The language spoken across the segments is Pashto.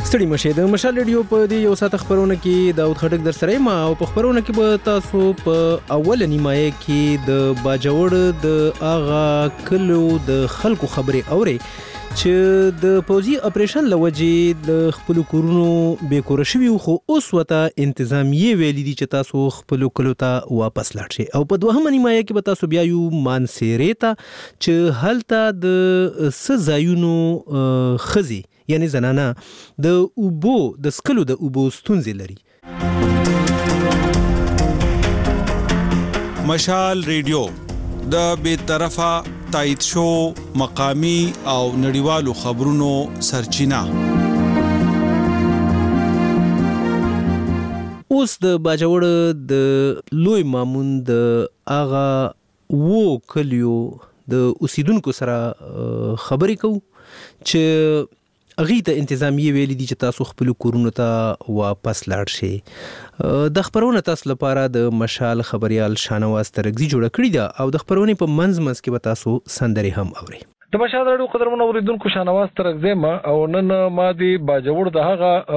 ستړي مشه د مشال ریډیو په دې یو ساعت خبرونه کې داود خټک در سره ما او په خبرونه کې به تاسو په اول نیمایه کې د باجوړ د اغا کلو د خلکو خبرې اوري چې د پوزي اپریشن لوجې د خپل کورونو به کور شوی خو اوس وته انتظامیه ویل دي چې تاسو خپل کلو ته واپس لاړ شئ او په دوهمه نیمایه کې به تاسو بیا یو مانسيريتا چې هلته د سزایونو خزي یعنی زنانه د اوبو د سکلو د اوبو ستونزې لري. مشال ریډیو د بیطرفه تایید شو مقامی او نړیوالو خبرونو سرچینه. اوس د باجوړ د لوی مامون د اغا وو کلیو د اوسیدونکو سره خبرې کوو چې اغه ته انتظامیه ویلي دي چې تاسو خپل کورونو ته واپس لاړ شئ. د خبرونه تاسو لپاره د مشال خبريال شانواز ترغزي جوړ کړی دا او د خبرونه په منځ کې به تاسو سندري هم اوري. د مشال راډیو قدرمن اوریدونکو شانواز ترغزي ما او نن ما دی باجوړ د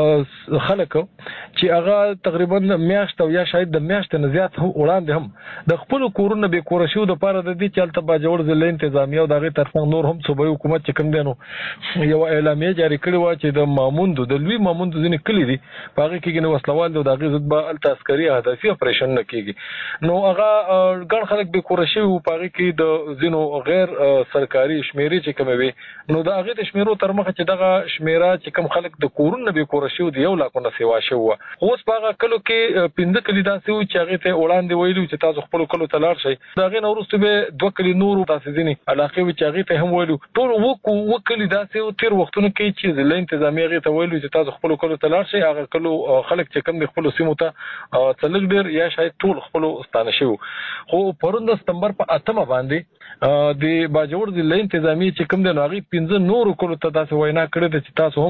هغه خلک چې هغه تقریبا میاشت او یا شاید د میاشت نه زیات وړاندې هم د خپل کورونو به کور شو د پاره د دې چلته باجوړ ضلع انتظامیه او دغه طرفه نور هم صوبایي حکومت چې کوم دینو یو اعلامیه جاری کړی و چې د ماموند د لوی ماموند ځینې کلی دي پاره کې نو وسلوال د دغه ضد به التاسکري هدفي اپریشن نه کیږي نو هغه ګڼ خلک به کور شو پاره کې د زینو غیر سرکاري شمیرې چې کوم وي نو د هغه د شمیرو تر مخه چې دغه شمیره چې کوم خلک د کورونو به کور شو دی 1 لاک نه سیوا شو اوس په کلو کې 15 کلی داسې و چې هغه ته وړاندې ویلو چې تاسو خپل کلو ته لاړ شئ دغه نورسته به 2 کلی نور تاسو ځینې علاقه و چې هغه ته هم ویلو ټول وکلی داسې و تیر وختونو کې چې ضلع انتظامیه هغه ته ویلو چې تاسو خپل کلو ته لاړ شئ هغه کلو خلک چې کوم د خپل سیمو ته تلګ ډیر یا شاید ټول خپل ستانه شو خو پروند سپتمبر په 8 باندې د باجوړ ضلع انتظامیه چې کوم د ناغي 15 نور کلو ته تاسو وینا کړی چې تاسو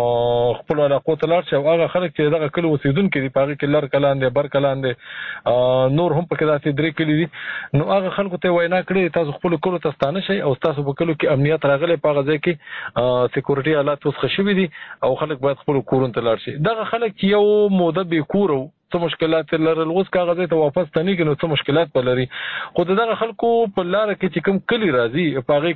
هم خپل علاقو ته لاړ شئ هغه خلک چې دغه کلو اوسیدونکو دي پاره کې لر کلان دي بر کلان دي نور هم پکې داسې 3 کلی دي نو هغه خلکو ته وینا کړی تاسو خپل کلو ته ستانه شئ او تاسو په کلو کې امنیت راغلی په غځای کې سکیورټي حالات اوس خشوي دي او خلک باید خپل کورونه ته لاړ شي دغه خلک چې یو موده به کورو څه مشکلات لرل اوس کاغذ ته واپس تني کې نو څه مشکلات لري خو دغه خلکو په لار کې چې کوم کلی راځي پاره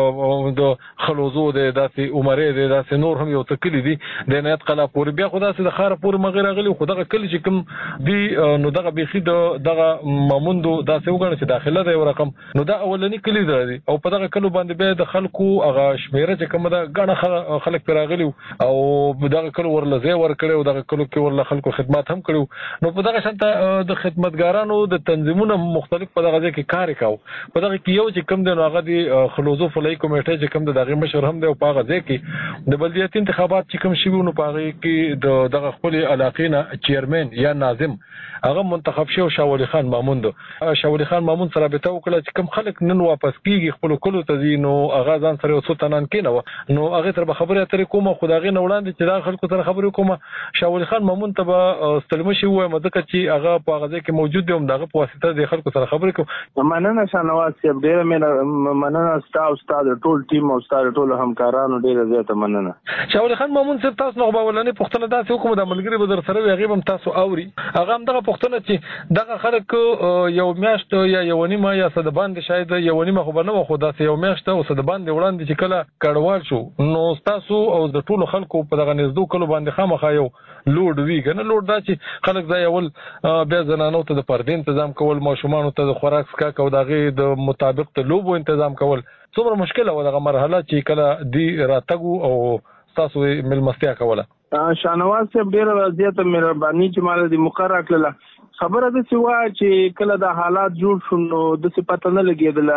کې د خلوزو د داسې عمرې د داسې نور هم یو تکلی دي د نهایت قلا پورې بیا خدا سره د خار پورې مغیر غلي خو دغه کلی چې کوم دی نو دغه بيخي دغه ماموندو داسې وګڼي چې داخله دی یو رقم نو دا اولنی کلی دی او په دغه کلو باندې به د خلکو هغه شمیره چې کوم دا غاڼه خلک پیراغلي او دغه کلو ورلځه ور کړو دغه کلو کې ورله خلکو خدمات هم کړو نو په دغه شانته د خدمتګارانو د تنظیمونو مختلف په دغه ځای کې کار وکاو په دغه کې یو چې کوم د هغه د خلوزو فلای کمیټه چې کوم د دغه مشر هم دی او په هغه ځای کې د بلدیاتي انتخابات چې کوم شوی نو په هغه کې دغه خپل علاقې نه چیرمن یا ناظم هغه منتخب شو شاولی خان مامون شاولی خان مامون سره به تو کله چې کوم خلک نن واپس کیږي خپل کلو ته دي نو هغه ځان سره وسو تنان کینو نو هغه تر خبره اترې کومه خدای نه وړاندې چې دا خلکو سره خبرې کومه شاولی خان مامون ته استلمه شي وای مده چې هغه په هغه کې موجود دی هم دغه په واسطه د خلکو سره خبرې کوم مننه شانواز صاحب ډیر مننه استاد ټول ټیم او استاد ټول همکارانو ډیر زیاته مننه شاولی خان مامون صاحب تاسو نو باولنې پښتنه داسې حکومت د ملګری به در سره وي هغه هم تاسو اوري هغه هم دغه پښتنه چې دغه خلک یو میاشت یا یو نیمه یا صد باندې شاید یو نیمه خو نه خو داسې یو میاشت او صد باندې وړاندې چې کله کډوال شو نو تاسو او د ټولو خلکو په دغه نږدې کلو باندې خامخا یو لوډ وی کنه لوډ دا چې خلک ځای اول بیا زنانو ته د پردې تنظیم کول ماشومان ته د خوراک سکا او دغه د مطابق ته لوبو تنظیم کول څومره مشکله و دغه مرحله چې کله دی راتګو او تاسو ملمستیا کوله شانواز صاحب ډیر زیاته مهرباني چې مال دي مقرره کړله خبره د سوا چې کله د حالات جوړ شو نو د څه پته نه لګیدل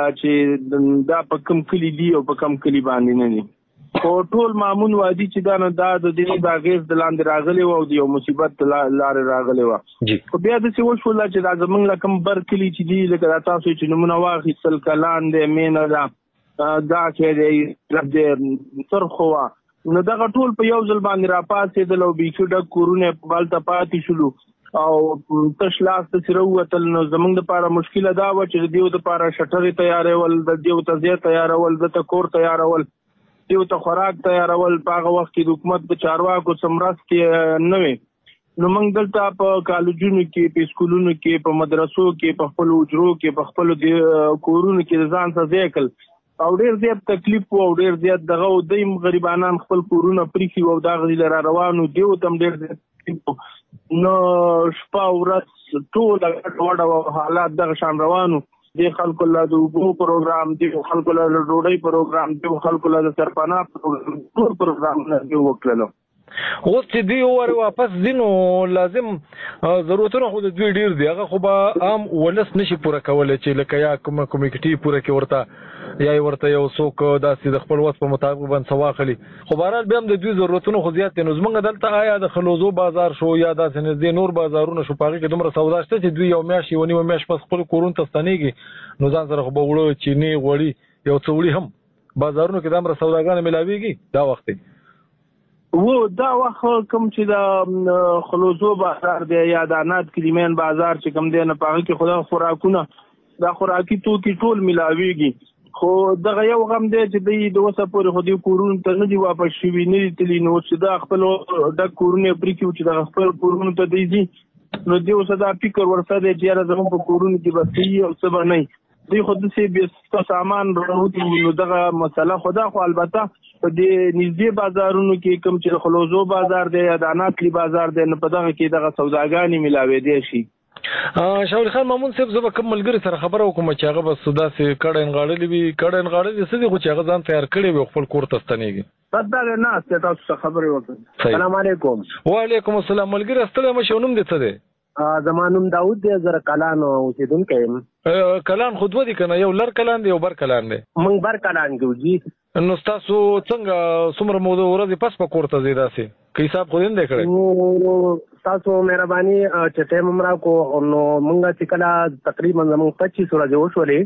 چې دا په کم کلی دی او په کم کلی باندې نه دي او ټول مامون وادي چې دا نه دا د دې باغیز د لاندې راغلی او د یو مصیبت لار راغلی و خو بیا د څه وشول چې دا زمونږ لکم بر کلی چې دی لکه تاسو چې نمونه واخیستل کلان دی مینه دا کې دی د سرخوا نو دغه ټول په یو ځل باندې را پاتې د لو بیخي ډک کورونه په بالته پاتې شلو او تش لاس ته سره وتل نو زمونږ د لپاره مشکله دا و چې دیو د لپاره شټرې تیارول د دیو ته زیات تیارول د کور تیارول دیو ته خوراک تیارول په هغه وخت کې د حکومت په چارواکو سمرس کې نه وي. نو موږ دلته په کالجونو کې په سکولونو کې په مدرسو کې په خپل اجرو کې په خپل کورونو کې ځان څه ځکل او ډېر زیات تکلیف او ډېر زیات دغه دیم غریبانان خپل کورونه پریخي او دا غوډي لار روانو دیو تم ډېر زیات نو شپه ورځ ټول ډوډه حالات دغه شان روانو. د خلکو له د وګړو پروګرام دی خلکو له ډوډۍ پروګرام دی خلکو له سرپناه پروګرام نه وکړلو. اوس چې دی اور واپس دینو لازم ضرورتونه خو د دوی ډیر دی هغه خو به عام ولس نشي پوره کولای چې لکه یا کوم کمیټي پوره کې ورته یا ورته یو څوک داسې د خپل وس په مطابق باندې سواخلي خو بهرحال بیا هم د دوی ضرورتونه خو زیات دي. نو زمونږ دلته آیا د خلوزو بازار شو یا داسې نږدې نور بازارونه شو په هغې کې دومره سودا شته چې دوی یو میاشت یوه نیمه میاشت پس خپل کورونو ته ستنېږي نو ځان سره خو به وړه چینې غوړي یو څه وړي هم بازارونو کې دومره سوداګانې میلاویږي دا وخت دی دا وخت کوم چې د خلوزو بازار دی یا د انات کلیمین بازار چې کوم دی نه پاغه کې خدا خوراکونه دا خوراکي توکي ټول ملاويږي خو دغه یو غم دی چې د وسه پورې خو دی کورونو ته نه دی واپس شوي نه دي تللی نو چې دا خپل د کورونو پریکیو چې د خپل کورونو ته دی نو دی اوس دا فکر ورسره دی چې را زموږ په کورونو کې بسي او څه باندې دی خو د سي به سامان راوړي نو دغه مسله خدا خو البته په دې نږدې بازارونو کې کوم چې خلوزو بازار دی یا د اناتلی بازار دی نه په دغه کې دغه سوداګانې ملاوي دي شي. شاول خان مامون صاحب زه به کوم ملګری سره خبره وکم چې هغه بس داسې کډن غاړلې وي کډن غاړلې څه دي خو چې هغه ځان تیار کړی وي خپل کور ته ستنېږي. صدق نه ست تاسو خبرې وکړم. السلام علیکم. وعلیکم السلام. ملګری ستړی مشه نوم دې څه دی؟ زمانوم داود دی زره کلان اوسیدونکی یم. کلان خود ودی کنه یو لر کلان دی یو بر کلان دی؟ مونږ بر کلان کیو جی. نو تاسو څنګه څومره موده ورځې پس په کور ته ځئ داسې که حساب خو دې کړی؟ تاسو مهرباني چې ټایم هم راکو نو مونږ چې کله تقریبا زموږ 25 ورځې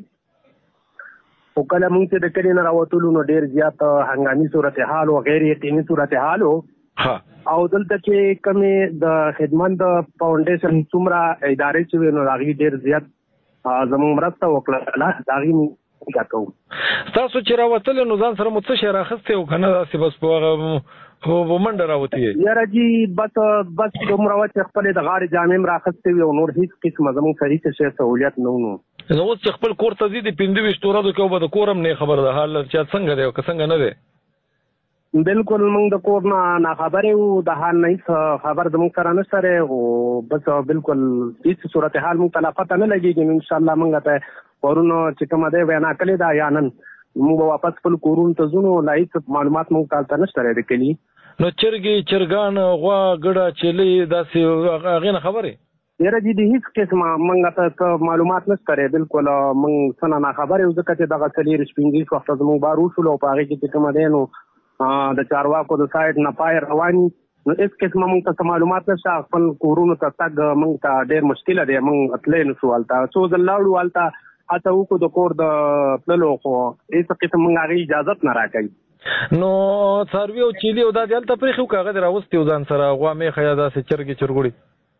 وشولې خو کله مونږ چې د کلي نه راوتلو نو ډېر زیات هنګامي صورتحال او غیر یقیني صورتحال او دلته چې کومې د خدمت د فاونډیشن څومره ادارې چې وي نو هغې ډېر زیات زموږ مرسته وکړله د هغې موږ کوو. تاسو چې راوتلې نو ځان سره مو څه شی راخستی او که نه داسې بس په هغه منډه راوتې یې؟ یاره جي بس دومره وه چې خپلې د غاړې جامې هم راخستې وي او نور هېڅ قسمه زموږ سره هېڅ شی سهولیت نه و. نو اوس چې خپل کور ته ځي د 25 ورځو کې به د کور هم نه خبر ده حال چې څنګه دی او که څنګه نه دی؟ بالکل موږ د کور نه خبرې وو د حال نه هېڅ خبر زموږ سره نشته دی خو بس بالکل هېڅ صورتحال موږ ته لا پته نه لګېږي. انشاءالله موږ ته پرون چې کومه دی وینا کړې ده یا نن موږ به واپس خپل کورونو ته ځو نو لا هېڅ معلومات موږ ته هلته نشته دی د کلي. نو چرګې چرګان غوا ګډه چیلۍ داسې هغې نه خبرې؟ یاره جي د هېڅ قسمه موږ ته معلومات نشته دی بالکل موږ څه نه ناخبره یو ځکه چې دغه 4-5 وخته زموږ بار وشولو او په هغې کې چې کومه دی نو د چارواکو د سایډ نه پای رواني نو هېڅ قسمه موږ ته څه معلومات نشته. خپل کورونو ته تګ موږ ته ډېر مشکله دی موږ تللی نه شو هلته څو ځل لاړو هلته هڅه وکړو د کور د تللو خو هېڅ قسم موږ هغې اجازت نه راکوي. نو څاروي او چیلي او دا دې هلته پرېښي وو که هغه دې راوستي وو ځان سره غوا میښه یا داسې چرګې چرګوړي؟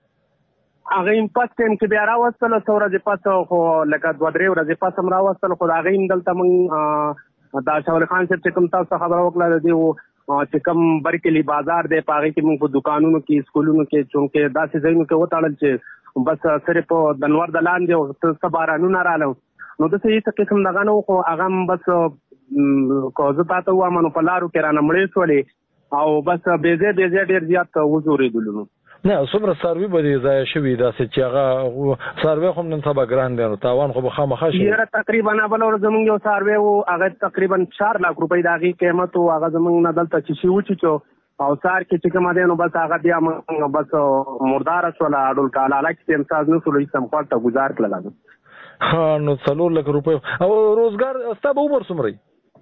هغې هم پس ټایم کې بیا راوستله څه ورځې پس خو لکه 2-3 ورځې پس هم راوستل خو د هغې هم دلته موږ دا شاول خان صاحب چې کوم تاسو خبره وکړه د دې چې کوم برکلي بازار دی په هغې کې موږ په دوکانونو کې سکولونو کې چونکې داسې ځایونو کې وتړل چې بس صرف د نور د لاندې او څه بارانونه راغله نو داسې هېڅ قسم دغه نه و خو هغه هم بس که زه تا ته ووایم نو په لارو کې رانه مړې شولې او بس بېځای ډېر زیات وزورېدلو. نو نه څومره څاروي به دې ضایع شوي داسې چې هغه څاروی خو نن سبا ګران دی نو تاوان خو به خامخا شي؟ یاره تقریبا بله ورځ زموږ یو څاروی و هغه تقریبا 4 لک روپۍ د هغې قیمت و هغه زموږ نه دلته چیچي وچیچو او سهار کې چې کومه دی نو بس هغه بیا موږ بس مرداره شوله ډول کالاله کې امساز نه شولو هېڅ هم خوا ته ګزار کړله. ها نو 4 لک روپۍ او روزګار ستا به عمر څومره وي؟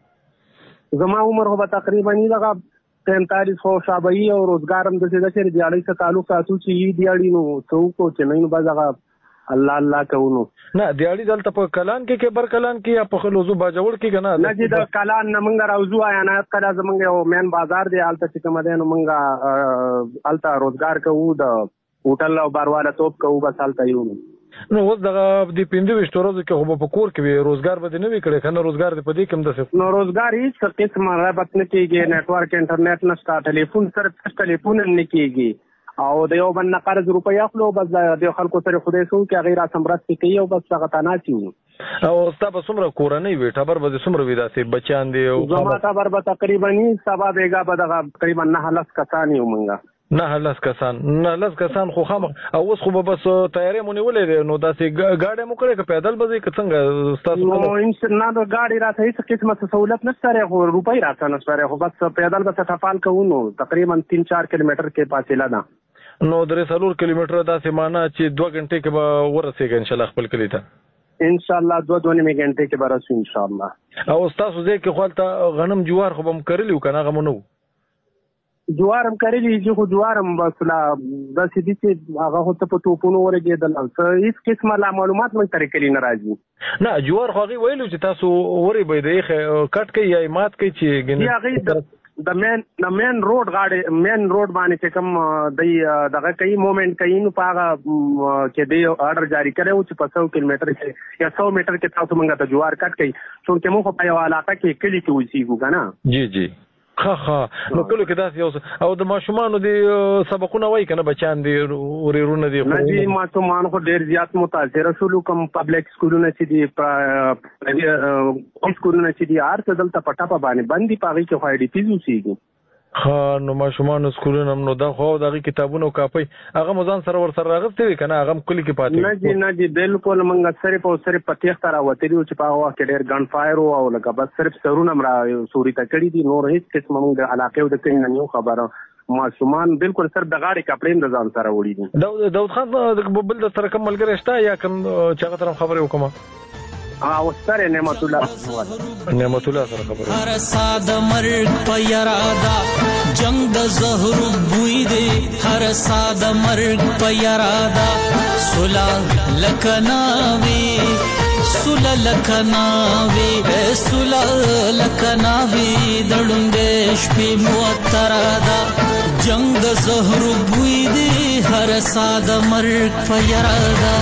زما عمر خو به تقریبا دغه 43 خو شابهي او روزګار هم داسې ده چې دیاړۍ سره تعلق ساتو چې یي دیاړي نو څه وکړو چې نه نو بس هغه الله کوو. نو نه دیاړي دلته په کلان کې که بر کلان کې یا په خلوزو باجوړ کې که نه چې د کلان نه موږ راوځو عنایت کله زموږ یو مین بازار دی هلته چې کومه دی نو موږ هلته روزګار کوو د هوټل او بارواله توپ کوو بس هلته یو. نو اوس دغه د 25 ورځو کې خو په کور کې روزګار به نه وي کړی کنه روزګار دې په دې کې هم دسه نو روزګار هیڅ قسم رابط نه کیږي نتورک انټرنیټ نشته ټلیفون سره ټلیفون نه کیږي او د یو بل نه قرض روپیا خپلو بس د خلکو سره خدای سو کې غیر سمرت کوي او بس هغه تناسي او ستا به څومره کورنۍ وي ټبر به څومره وي داسې بچیان دي او زما ټبر به تقریبا سبا بیګا به دغه تقریبا 9 کسان یو مونږه 9 کسان خو خامخ او اوس خو به بس تیارې مونږ ولې دي نو داسې گاډي مو کړې که پیدل به ځي که څنګه تاسو نو انشاءالله د گاډي راته هیڅ قسمه سہولت نشته خو روپۍ راته نشته خو بس پیدل به تفال کوو نو تقریبا 3-4 کیلومتر کې فاصله ده نو 3-4 کیلومتر داسې معنا چې 2 غنټې کې به ورسېږي ان شاء الله خپل کلی ته ان شاء الله 2-2.5 غنټې کې به راسو ان شاء الله او تاسو ځکه کې خپل غنم جوار خو هم کړلی کنه هغه مونږ جوارم کړلی چې خو جوارم بس لا د سې دي چې هغه هو ته په توپونو ورګېدل څه هیڅ قسمه لا معلومات مې ترې کلی نه راځي نه جوار خو هغه ویلو چې تاسو ورې به دی کټ کوي یا مات کوي چې ګنې د مین روډ غاړي مین روډ باندې چې کوم دغه کوي موومېنټ کوي نو پاغه کې دی آرډر جاری کړو چې په 100 کیلومتر کې یا 100 میټر کې تاسو مونږ ته جوار کټ کوي چې موږ په یو علاقه کې کلی کې اوسېږو کنه جی ها نو کله کې داسې یو او د ماشومانو دی سبقونه وای کنه بچان دی وريرونه دی نه دي ماشومان خو ډیر زیات متاثر شول کوم پبلک سکولونه چې دي سکولونه چې دي ارته دلته پټه په باندې باندې پاږي کې خو ډی پی زوسیږي ها نو ماشومان سکولونه نو دا خو دغه کتابونه او کاپي هغه مزان سره ور سره راغستې وي کنه هغه کلی کې پاتې نه جی بالکل منګ صرف په تیخ تر وته دی چې په هوا کې ډیر ګن فایر او لکه بس صرف سرونه مرا سوري ته کړی دي نور هیڅ قسم موږ علاقه د کین نه یو خبره ماشومان بالکل سر د غاړي کپړې د ځان سره وړي دي داود خان د بل د سره کوم ملګری شته یا کوم چې هغه خبره وکم او سره نعمت الله سره خبره هر ساده مرګ په یرادا جنگ د زهر بوی دی هر ساده مرګ په یرادا سلا لکناوی دړونګې شپې موترادا جنگ د زهر بوی دی هر ساده مرګ په یرادا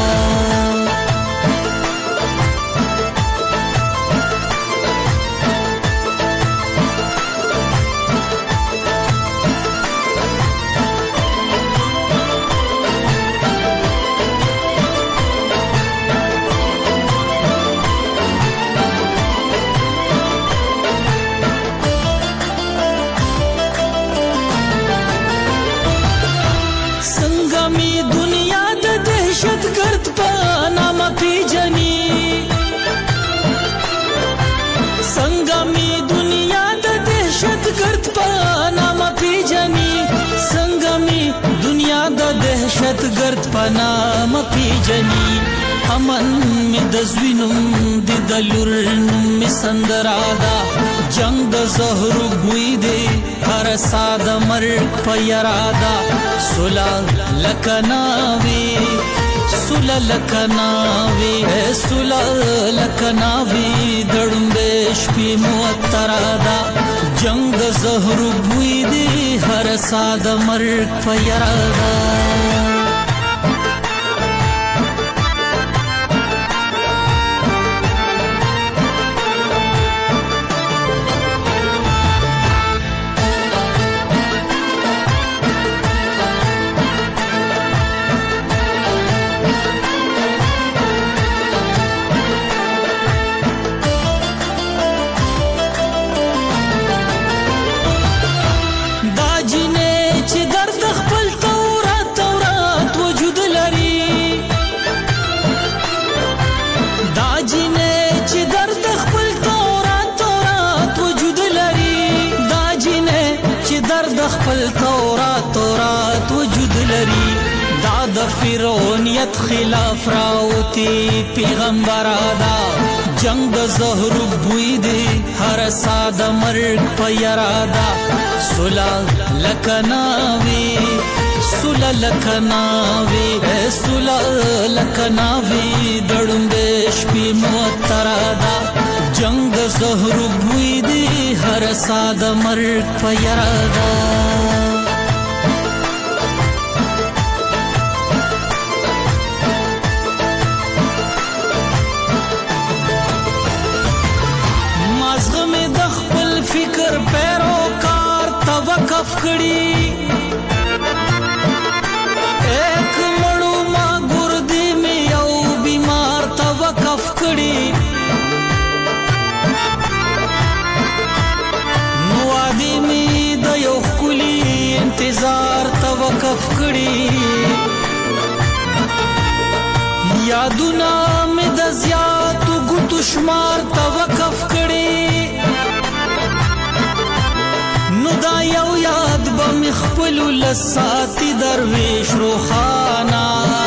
دهشت گرد پنام پیجنی امن می دزوینم دی دلورنم می سندرادا جنگ د زهر بوی دی هر ساده مرگ پیرادا سلا لکناوی دړمبې شپې موترادا جنگ د زهر بوی دی هر ساده مرګ پیرادا تورات وجود لري دا د فرعونیت خلاف راوتی پیغمبرادا جنگ د زهر بوی دی هر ساده مرګ پیرادا سلا لکناوی دړمبې شپې موترادا جنگ د زهر بوی دی هر ساده مرګ پیرادا کړي ایک مړو ما ګردې مې یو بیمار ته وقف کړي نو وادي مې د یو ښکلي انتظار ته وقف کړي یادونه مې د زیاتو ګوتو شمار ته وقف کړي نو دا یو یاد به مې خپلو لساتي درویش روښانه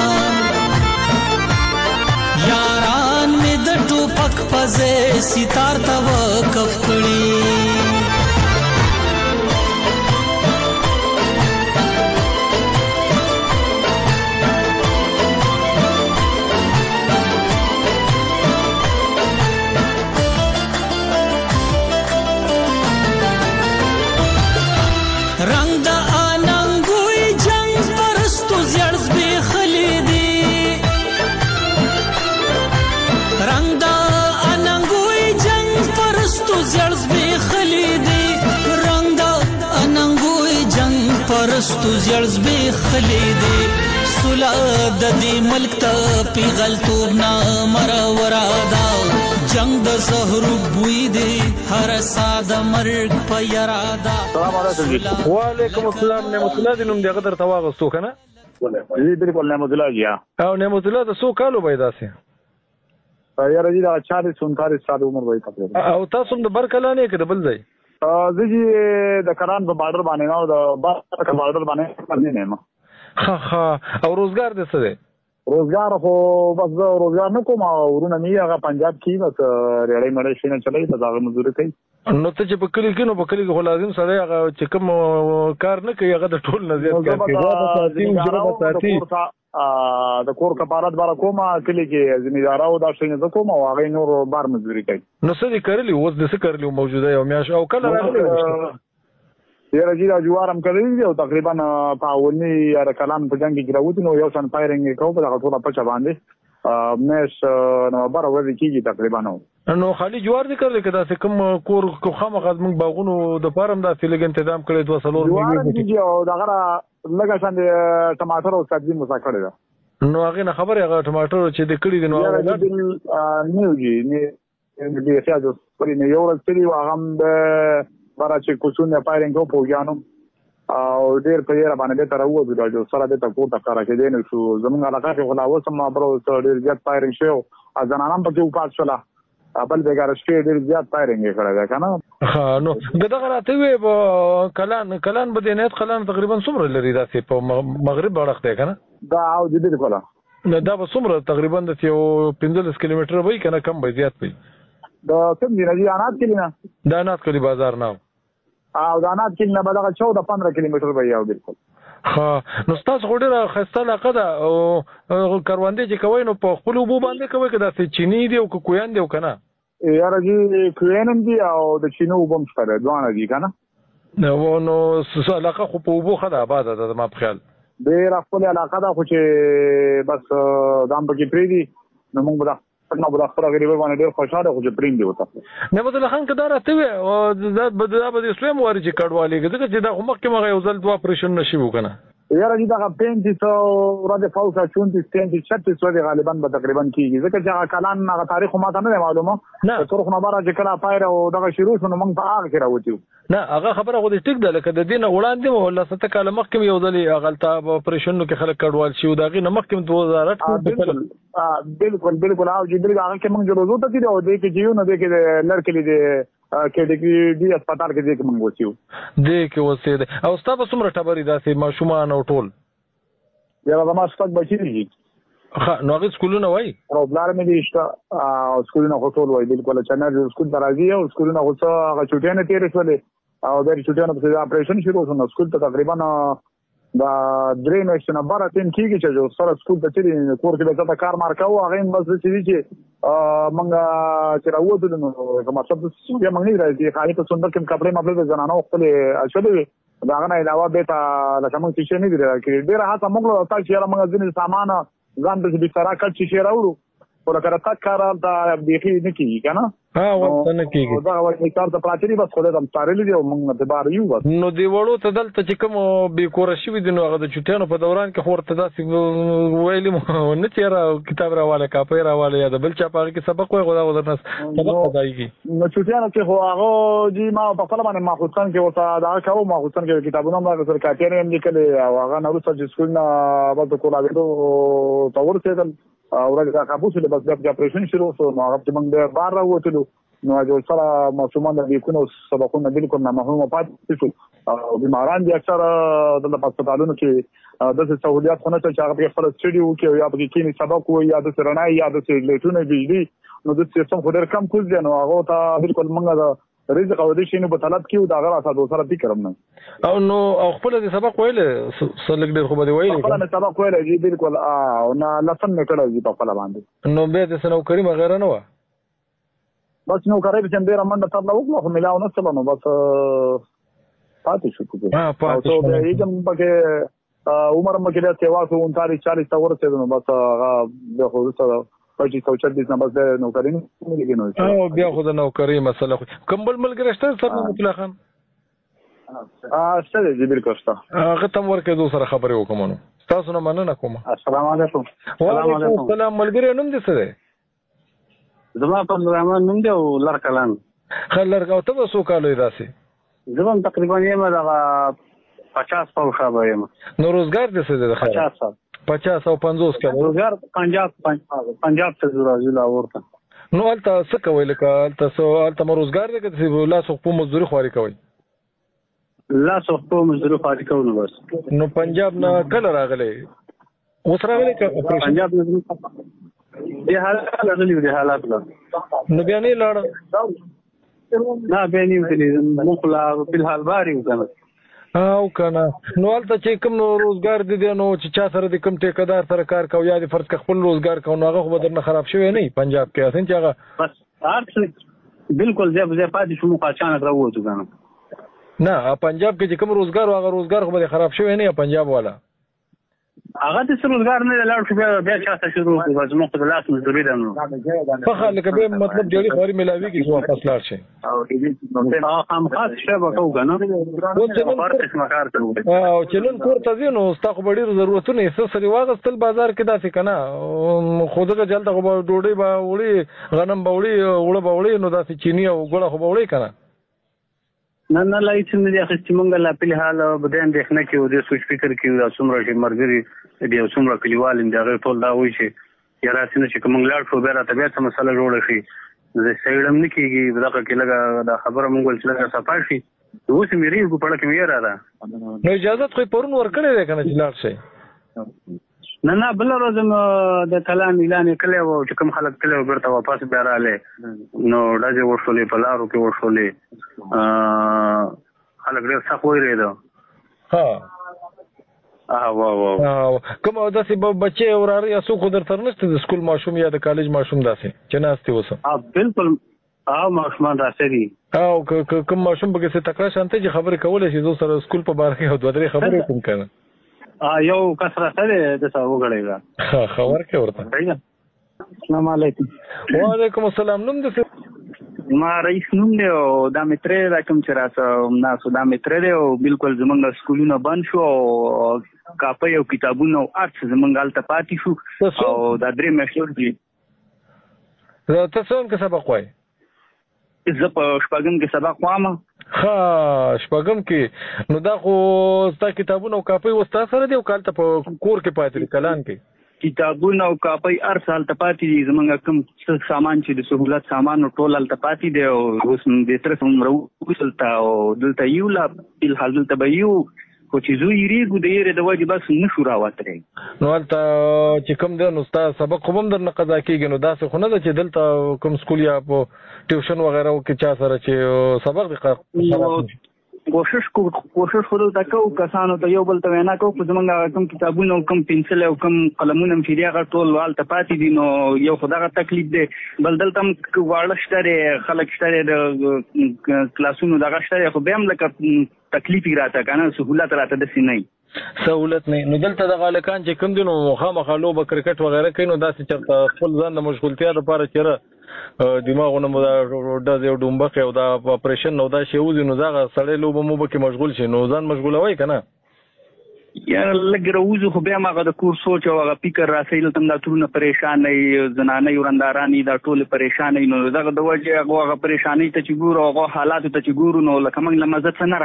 یاران مې د ټوپک په ځای ستار ته وقف کړي رنگ دا آننگوی جنگ پرستو زیرز بیخلی دی رنگ دا آننگوی جنگ پرستو زیرز بیخلی دی رنگ دا آننگوی جنگ پرستو زیرز بیخلی دی سلا د دې ملک ته پیغلتوب نامره ورادا جنگ د زهر بوی دی هر ساده مرګ په یرادا. السلام علیکم. وعلیکم السلام. نعمت الله دې نوم دې غدر ته واغستو کنه؟ جی بالکل نعمت الله جی. او نعمت الله د څو کالو به داسې؟ یاره جی دا 40-39 سال عمر وای تقریبا. او تاسو د برکلانې کې د بل ځای؟ زه جی د کران په بارډر باندې نو د بارډر باندې نه ما. ها او روزګار دې څه دی؟ روزګار خو بس روزګار نه کوم او ورونه نه هغه پنجاب کې بس ریړې مړې شي نه چلای ته دا مزدوري کوي. نو ته چې په کلی کې نو په کلی کې خو لازم سره هغه چې کوم کار نه کوي هغه د ټول نه زیات کار کوي. د کور کفارت بار کومه کلی کې ځمېدارو دا شي نه کوم او هغه نور بار مزدوري کوي. نو څه دې کړلی اوس دې څه کړلی موجوده یو میاش او کله راغلی؟ یاره جی دا جوارم کړی دی او تقریبا په اولنی یاره کلام په جنگ کې راوځي نو یو سن فایرینګ کوو په هغه ټول په باندې مېش نو بار ورځي کیږي تقریبا نو خالي جوار دې کړل کدا چې کوم کور کو خامخا موږ باغونو د پارم دا فلګ تنظیم کړی 2 سالور میږي او دغه لګا شان ټماټر او سبزی مسا کړی دا نو هغه نه خبره هغه ټماټر چې د کړی دی نو هغه نیوږي نه دې ساده پرې نه یو ورځ پرې واغم د بارا چې کوڅونه فایرینګ کو پوجانو او ډېر په یاره باندې تر وو دا جو سره د تکو تکار کې دین شو زمونږ علاقه کې خلا وسم ما برو ډېر زیات فایرینګ شو ځانانم په کې وپات شولا خپل بیګار شته ډېر زیات فایرینګ کړی دا کنه. نو دغه راته وي کلان بده نه کلان تقریبا څومره لري دا په مغرب وړخ دی کنه دا او دې کوله دا به څومره تقریبا د یو 15 کیلومتر وای کنه کم به زیات وي دا کوم دی نه انات کې نه دا انات کلی بازار نه او دا انات کې نه بدغه 14-15 کیلومتر به یو بالکل. نو تاسو غوډه خسته علاقه ده او کاروانده چې کوي نو په خپل وبو باندې کوي کدا چې چینی دی او کویان دی او کنه یاره جی کویانم دی او د چینو وبم سره دوانه دی کنه نو علاقه خو په وبو خدا آباد ده ما په خیال ډېر خپل علاقه ده خو چې بس دام پکې پری دی نو موږ به نو بل خبره غریب باندې ډېر خوشاله خو چې پریم دی وته نه بدل خان کدا راته وي او دا به اسلام ورجی کډوالي ځکه چې دا مخکې مغه یو ځل 2 اپریشن نشي وکنه یاره چې دا 35 ورځې فوسا 34 ورځې غالبا به تقریبا کیږي ځکه چې هغه کلان هغه تاریخ ما ته نه معلومه تر خو نه بار چې کله پایر او دغه شروع شونه موږ په هغه کې راوځو نه هغه خبره خو دې ټیک ده لکه د دینه وړاندې ولا ست کاله مخکې یو ځل غلطه اپریشن کې خلک کډوال شي او دغه نه مخکې 2008 بالکل او چې دغه هغه کې موږ جوړو ته دي او دې کې یو نه دې کې لړکلې دي کې د هسپتال کې دې کې موږ وسیو دې کې وسې او تاسو څومره ټبري داسې ماشومان او ټول یاره زما شپږ بچی دي نو هغه سکولونه وای او بلار مې دي او سکولونه هوټل وای بالکل چې نه سکول درازي او سکولونه هوڅه هغه چټیانه تیرې شولې او د چټیانو په اپریشن شروع شو نو سکول ته تقریبا دا درې میاشتې نه بار تیم کېږي چې سره سکول ته چې کور کې به کار مارکاو هغه بس چې موږ چې راوځو نو کومه څه چې موږ نه راځي خالي په څنډه کې کپړې مبلغ زنانو خپل اچولې دا نه علاوه به تا لکه موږ چې نه دی راکې ډېر هڅه موږ تاسو چې موږ ځینې سامان ځان د بستر کټ چې راوړو ولکه تا کار دا بيخي نه کیږي کنه ورته نه کېږي دا وایي کار ته پاتې دي بس خو دې تارلې دی او موږ ته بار یو بس نو دی وړو ته دلته چې کوم بې کوره شوي دي نو هغه د چوټیانو په دوران کې خو ورته داسې ویلي نه چې کتاب راواله کاپۍ راواله یا د بل چا په هغه کې سبق وایي خو دا درنه سبق ادایي نو چوټیانو کې خو هغه جی ما په خپل باندې ماخوستان کې ورته دا کوم ماخوستان کې کتابونه ما سره کاپۍ هم لیکلي او هغه نو چې سکول نه به کولاویدو تور څه او راځه کابوس له بس د اپریشن شروع شو نو هغه چې موږ بار راوتلو نو جو سره ماشومان د لیکونو سبقونه بالکل نه محروم پاتې شو او بیماران دي اکثر د هسپتالونو کې د سہولیات خونه چې هغه په خپل سټډیو کې یا په کې سبق وي یا د سرنای یا د لیټونو بجلی نو د سیستم خو ډېر کم کوز دي نو هغه ته بالکل موږ د رزق او د شینو په طلب کې دا غره اساس سره فکر هم نه او نو او خپل د سبق ویل سلګ ډېر خو به ویل خپل سبق ویل دي بالکل او نه لسن میکړه دي په خپل باندې نو به د سنو کریم غیره نه و بس نو کرے چې ډېر منډه تر لوګو خو ملاو نه چلو نو بس پاتې شو پاتې شو او ته یې پکې عمر مکه د 39 تا ورته نو بس هغه د خو سره پچې 140 نمبر د نوکری نه لګینو او بیا خو د نوکری مسله خو کمبل ملګری شته سره مطلق خان ستاسو دې بالکل شته هغه تم ورکه دوه سره خبرې وکم نو تاسو نه مننه کوم السلام علیکم وعلیکم السلام ملګری نوم دې څه دی زما په رحمان نوم دی لر کلان خلر او ته وسو کالو راسي زما تقریبا یې ما 50 په شابه یم نو روزګار دې څه دی خیر 50 او 50 کې روزګار پنجاب ته راځي لا ورته نو الته څه کوي لکه الته روزګار دې کې لا سو په مزدوري خواري کوي لا سو په مزدوري خواري کوي نو بس نو پنجاب نه کله راغلی اوس راغلی پنجاب نه دې حالات راغلي دي حالات نو بیا نه لاړ نه به نیو مخلا په حال باري وکنه او کنه نو البته چې کوم روزګار دي نو چې چا سره د کوم ټیکدار سره کار کوي یا د فرض ک خپل روزګار کوي نو هغه خو بدرنه خراب شوی نه پنجاب کې اسن چې هغه بس ارڅ بالکل زه پاتې شوم خو اچانک راووتو کنه نه پنجاب کې چې کوم روزګار هغه روزګار خو به خراب شوی نه پنجاب والا هغه د روزګار نه لاړ شو بیا چاته شروع کړو چې موږ په لاس مزدوري دنو په خاله کې به مطلب ډېری خوري ملاوي کې څو واپس لاړ شي او دې هم خاص شبه کو کنه او چې نن کور ته ځینو ستاسو په ډېر ضرورتونه یې سره واغستل بازار کې داسې کنه خوده جلته خو ډوډۍ به وړي غنم به وړي وړه به وړي نو داسې چینی او ګوړه خو به وړي کنه نه لای چې مې اخستې مونږ لا په حال بدن دښنه کې و دې سوچ فکر کې دا څومره چې مرګري دې څومره کلیوال دې هغه ټول دا وایي چې یاره سینه چې کوم لاړ شو بیا راته بیا څه مسله جوړه شي زه سېړم نه کېږي دغه کې لګا دا خبره مونږ چې لګا صفای شي اوس مې ریږو په لکه مې را نو اجازه خو پرون ورکړې ده کنه چې لاړ شي نه بل ورځ د کلام اعلان کړی و چې کوم خلک کله ورته واپس بیا رااله نو راځي ورسولې په لارو کې ورسولې خلک ډېر سخت وایره ها واو کوم داسې بچي وراره یا څوک درته نشته د سکول ماشوم یا د کالج ماشوم داسې چې ناستي وسه بالکل ماشومان راځي او کوم ماشوم به څه تکړه شانته چې خبرې کولای شي زو سره سکول په بار کې دوه درې خبرې کوم کنه یو کسره سره د څه وګړیږي خبر کې ورته السلام علیکم وعلیکم السلام نوم دې ما رئیس نوم دی او دا مترې راکم چې راځم ناسو دا مترې دی او بالکل زمونږ سکولونه بند شو او کاپي او کتابونه او ارڅ زمونږ الته پاتې شو او دا درې مشهور دي تاسو څنګه سبق وای زه په شپږم کې سبق وایم شپږم کې نو دا خو ستا کتابونه او کاپي وستا سره دی او کالته په کور کې پاتې کلان کې کتابونه او کاپي ارسال ته پاتې دي زمونږ کوم سامان چې د سہولت سامان ټول ته پاتې دی او اوس دې تر څومره وصلتا او دلته یو لا په حال دلته به یو خو چې زه یریږو د یری د وجه بس نشو راوترې نو البته چې کوم د نو ستا سبق هم در نه قضا کیږي نو داسې خو نه ده چې دلته کوم سکول یا په ټیوشن وغیرہ کې چا سره چې سبق دی کوشش خو دلته کوو کسانو ته یو بل ته وینا کوو خو زمونږ کوم کتابونه او کوم پنسل او کوم قلمونه هم چې دي هغه ټول هلته پاتې دي نو یو خو دغه تکلیف دی بل دلته هم واړه شته دی خلک شته دی د کلاسونو دغه شته دی خو بیا هم لکه تکلیف یې راته که نه سهولت راته داسې نه سهولت نه نو دلته دغه هلکان چې کوم دي نو خامخا لوبه کرکټ وغیره کوي نو داسې چېرته خپل ځان د مشغولتیا لپاره چېرې دماغونه مو د یو ډومبخ او د اپریشن نو دا شی وزي نو دا سړی لوبه مو به کې مشغول شي نو ځان مشغولوي کنه یا لګ روزو خو بیا ماغه د کور سوچ او هغه فکر راسیل تم دا ټول پریشان نه زنانه ورندارانی دا ټول پریشان نه نو دا د وجه هغه پریشانی ته چې ګورو هغه حالات ته چې ګورو نو لکه موږ لمزه نه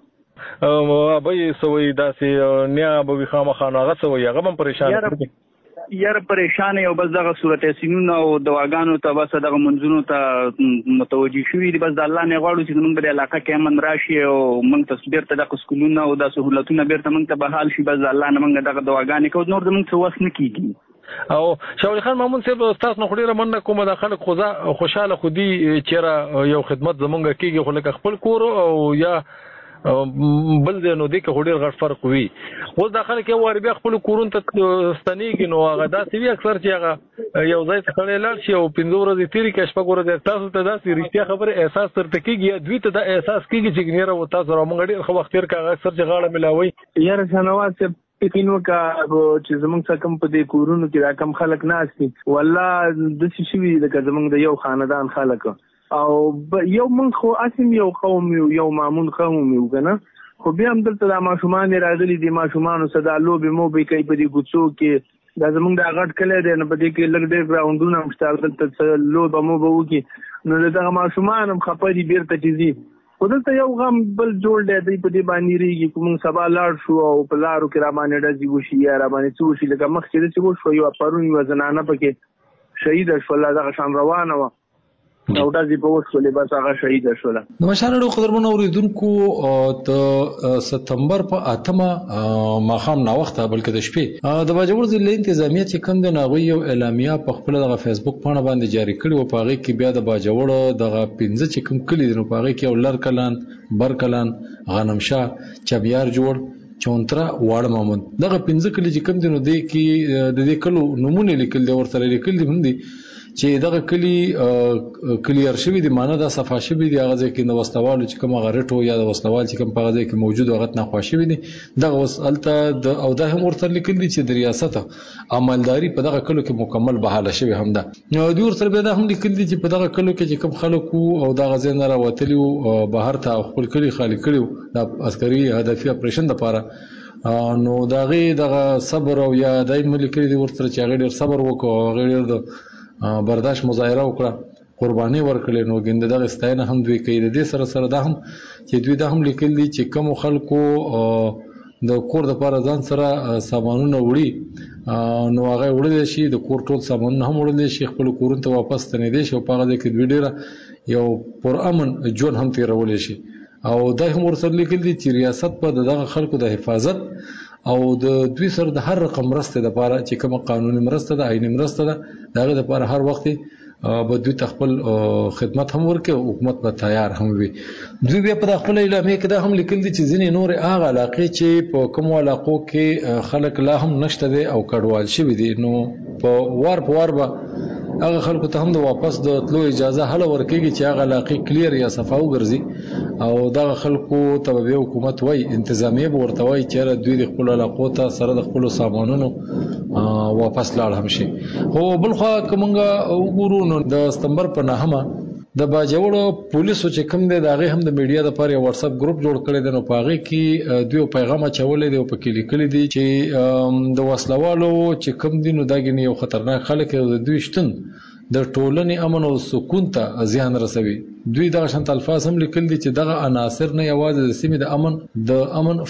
راکې به سوي داسې نیا به خامخانه هغه سوي هغه هم پریشان یار پریشان او بس دغه صورت سینونه او دواګانو ته بس دغه منځونو ته متوجي شوی دي بس د الله نه غواړو چې موږ په علاقه کې امن راشي او موږ تصویر ته د سکولونو او د سہولتونو بیرته موږ ته بحال شي بس د الله نه موږ دغه دواګانې کو نور زموږ څه وس نه کیږي او شاول خان مامون صاحب تاسو نو خوري رمنه کومه د خلک خوشاله خودي چیرې یو خدمت زمونږ کیږي خو لکه خپل کور او یا بل دې نو دې کې هډیر غټ فرق وي اوس داخله کې واره بیا خپل کورون ته ستنیږي نو هغه داسې وی اکثر چې هغه یو ځای څخه لاړ شي او 15 ورځې تیری کې شپږ ورځې تاسو ته داسې رښتیا خبره احساس ترته کېږي یا دوی ته دا احساس کېږي چې ګنیره و تاسو را مونږ ډیر خو وخت تیر کا اکثر چې غاړه ملاوي یاره شنواز پکینو کا چې زمونږ څخه کم په دې کورونو کې را کم خلک ناشتي والله د څه شي د زمونږ د یو خاندان خلک او یو من خو اسیم یو قوم یو مامون قوم یو کنه خو بیا هم دلته د ماشومان راغلي دي ماشومان صدا لوبي مو به کوي په دې ګوڅو کې دا زمونږ د غټ کله دی نه په دې کې لګ ډېر ګراوندونه مشتاق دلته لوبه مو به وکي نو دغه ماشومان هم خپري بیرته چیزي ودلته یو غم بل جوړ دی په دې باندې ریږي کوم سبا لاړ شو او په لارو کې را باندې ډزي وشي یا را باندې څه وشي لکه مخکې د څه وشو یو پرون یو زنانه پکې شهید شول دغه شان روانه و او دا دی په وسولې بس هغه شهید شول نو مشالړو قدرمن اوریدونکو د سپتمبر په 8مه ماخام نا وخت بلکې د شپې د باجوړ ضلع انتظامیه چې کوم د ناغوي یو اعلامیه په خپل د فیسبوک باندې باندې جاری کړي او په هغه کې بیا د باجوړ دغه 15 چې کوم کلی د په هغه کې ولر کلان برکلان غنمشاه چبيار جوړ چونترا واړه مامون دغه 15 کلی چې کوم دنو دی کې د دې کلو نمونه لیکل دی ورته لیکل دي هم دي چې دغه کلی کلیر شوی دی معنی دا صفه شوی دی هغه ځکه نو واستوالو چې کوم غرټو یا د واستوال چې کوم په هغه کې موجود هغه نه خوښ وي دي دغه وسالته د او د هم ورته لیکل دي چې د ریاست عملداري په دغه کلو کې مکمل بحاله شوی هم ده نو د ورته به دا هم لیکل دي چې په دغه کلو کې چې کوم خلکو او دغه ځای نه راوتلی بهر ته خپل کلی خالی کړي د عسکري هدفي اپریشن لپاره نو دغه صبر او یا دایمه لیکل دي ورته چې هغه ډیر صبر وکړو هغه ډیر برداشت مظاهره وکړه قرباني ورکړي نو ګنده دغه ستاینه هم دوی کوي د دې سره سره دا هم چې دوی دا هم لیکل دي چې کوم خلکو د کور د لپاره ځان سره سامانونه وړي نو هغه وړل شي د کور ټول سامانونه هم وړل شي خپل کورونو ته واپس تنې دي شي په هغه کې دوی ډیره یو پر امن جون هم تیرول شي او دا هم ورسره لیکل دي چې ریاست په دغه خلکو د حفاظت او د دوی سره د هر رقم مرسته د لپاره چې کوم قانوني مرسته ده عیني مرسته ده دغه لپاره هر وخت به دوی خپل خدمت هم ورکړي او حکومت به تیار هم وي دوی بیا په خپل اعلامیه کې دا هم لیکل دي چې ځینې نور هغه علاقې چې په کوم علاقو کې خلک لا هم نشته دي او کډوال شوي دي نو په وار به هغه خلکو ته هم د واپس د تلو اجازه هله ورکېږي چې هغه علاقې کلیر یا صفا وګرځي او دغه خلکو ته به حکومت وای انتظامیه به ورته وای چې دوی د خپل علاقو ته سره د خپل سامانونو واپس لاړ هم شي خو بل خو کومه وګورو نو د سپتمبر په 9مه د باجوړ پولیسو چې کوم دی دا غي هم د میډیا د لپاره واتس اپ ګروپ جوړ کړی دی نو پاغه کې دوی پیغام چولې دی په کې لیکل دي چې د وسلوالو چې کوم دي نو دا غني یو خطرناک خلک د دوی شتون د ټولنې امن او سکون ته زیان رسوي دوی دا شانت الفاظ هم لیکل دي چې دغه عناصر نه یوازې د سیمې د امن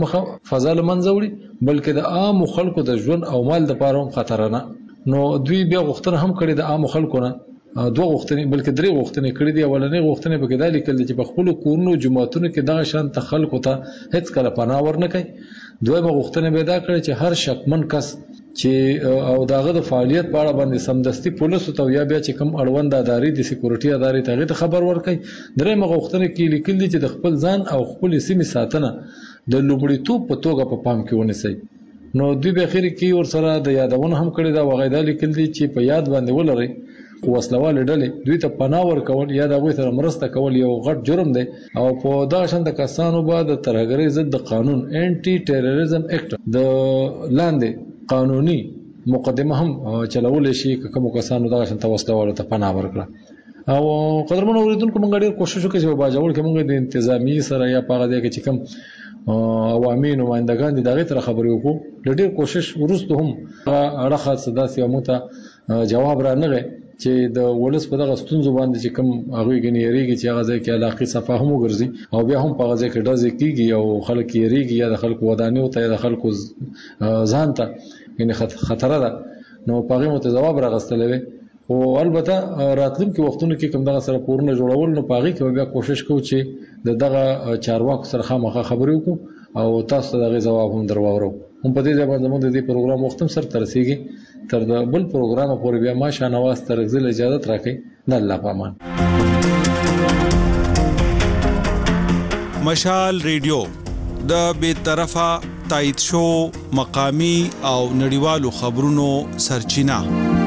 فضا منځوري بلکې د عام خلکو د ژوند او مال لپاره هم خطرناک نو دوی بیا غوښتنه هم کړې د عام خلکو نه دوه غوښتنې بلکې درې غوښتنې کړې دي اولنې غوښتنې به کې دا لیکل دي چې په خپل کورونو جماعتونو کې دغه شان خلکو ته هیڅ کله پناه ورنکړي دویمه غوښتنه به دا کړې چې هر شکمن کس چې او داغه د فعالیت په اړه باندې سمدستي پولیسو ته یا بیا چې کوم اړوند ادارې د سکیورټي ادارې ته خبر ورکړي درېمه غوښتنه کې لیکل دي چې د خپل ځان او خپل سیمې ساتنه د لومړیتوب په توګه په پام کې ونیسي نو دوی به اخر کې ور سره د یادونه هم کړی دا وغیدا لیکل دي چې په یاد باندې ولري وسلوال ډلې دوی ته پناه ورکول یا د غوي سره مرسته کول یو غټ جرم دی او په دا شند کسانو بعد ترهګری ضد قانون انټي ټیرریزم اکټ د لاندې قانوني مقدمه هم چلول شي کوم کسانو دغه شنت وسله ته پناه ورکړه او قدرمن اوریدونکو موږ ډېر کوشش وکړو چې باجوړ کې موږ د انتظامی سره یا پاغه دی چې کوم عوامي نمائندگان دي دغه تر خبرې وکړو ډېر کوشش ورسته هم اړه صدا سیمته جواب را نه چې د ولس په دغه ستونزو باندې چې کوم هغه غنیریږي چې هغه ځکه علاقې صفه هم وګرځي او بیا هم په هغه ځکه ډز کیږي او خلک یریږي یا د خلکو ودانیو ته یا د خلکو ځان ته یعنی خطر ده نو په هغه مت جواب راغستلې او البته راتلونکي وختونو کې کوم دغه سره پورونه جوړول نو په هغه کې بیا کوشش کوو چې دغه چارواکو سره خامخا خبرې وکړو او تاسو ته دغه جواب هم درواورو هم په دې ځای باندې موږ د دې پروګرام وخت هم سره ترسيږي تر بل پروګرام پورې بیا ما شانواز ترغزل اجازه راکړي نه الله پامان. مشال ریډیو د بې طرفه تایید شو مقامی او نړیوالو خبرونو سرچینه.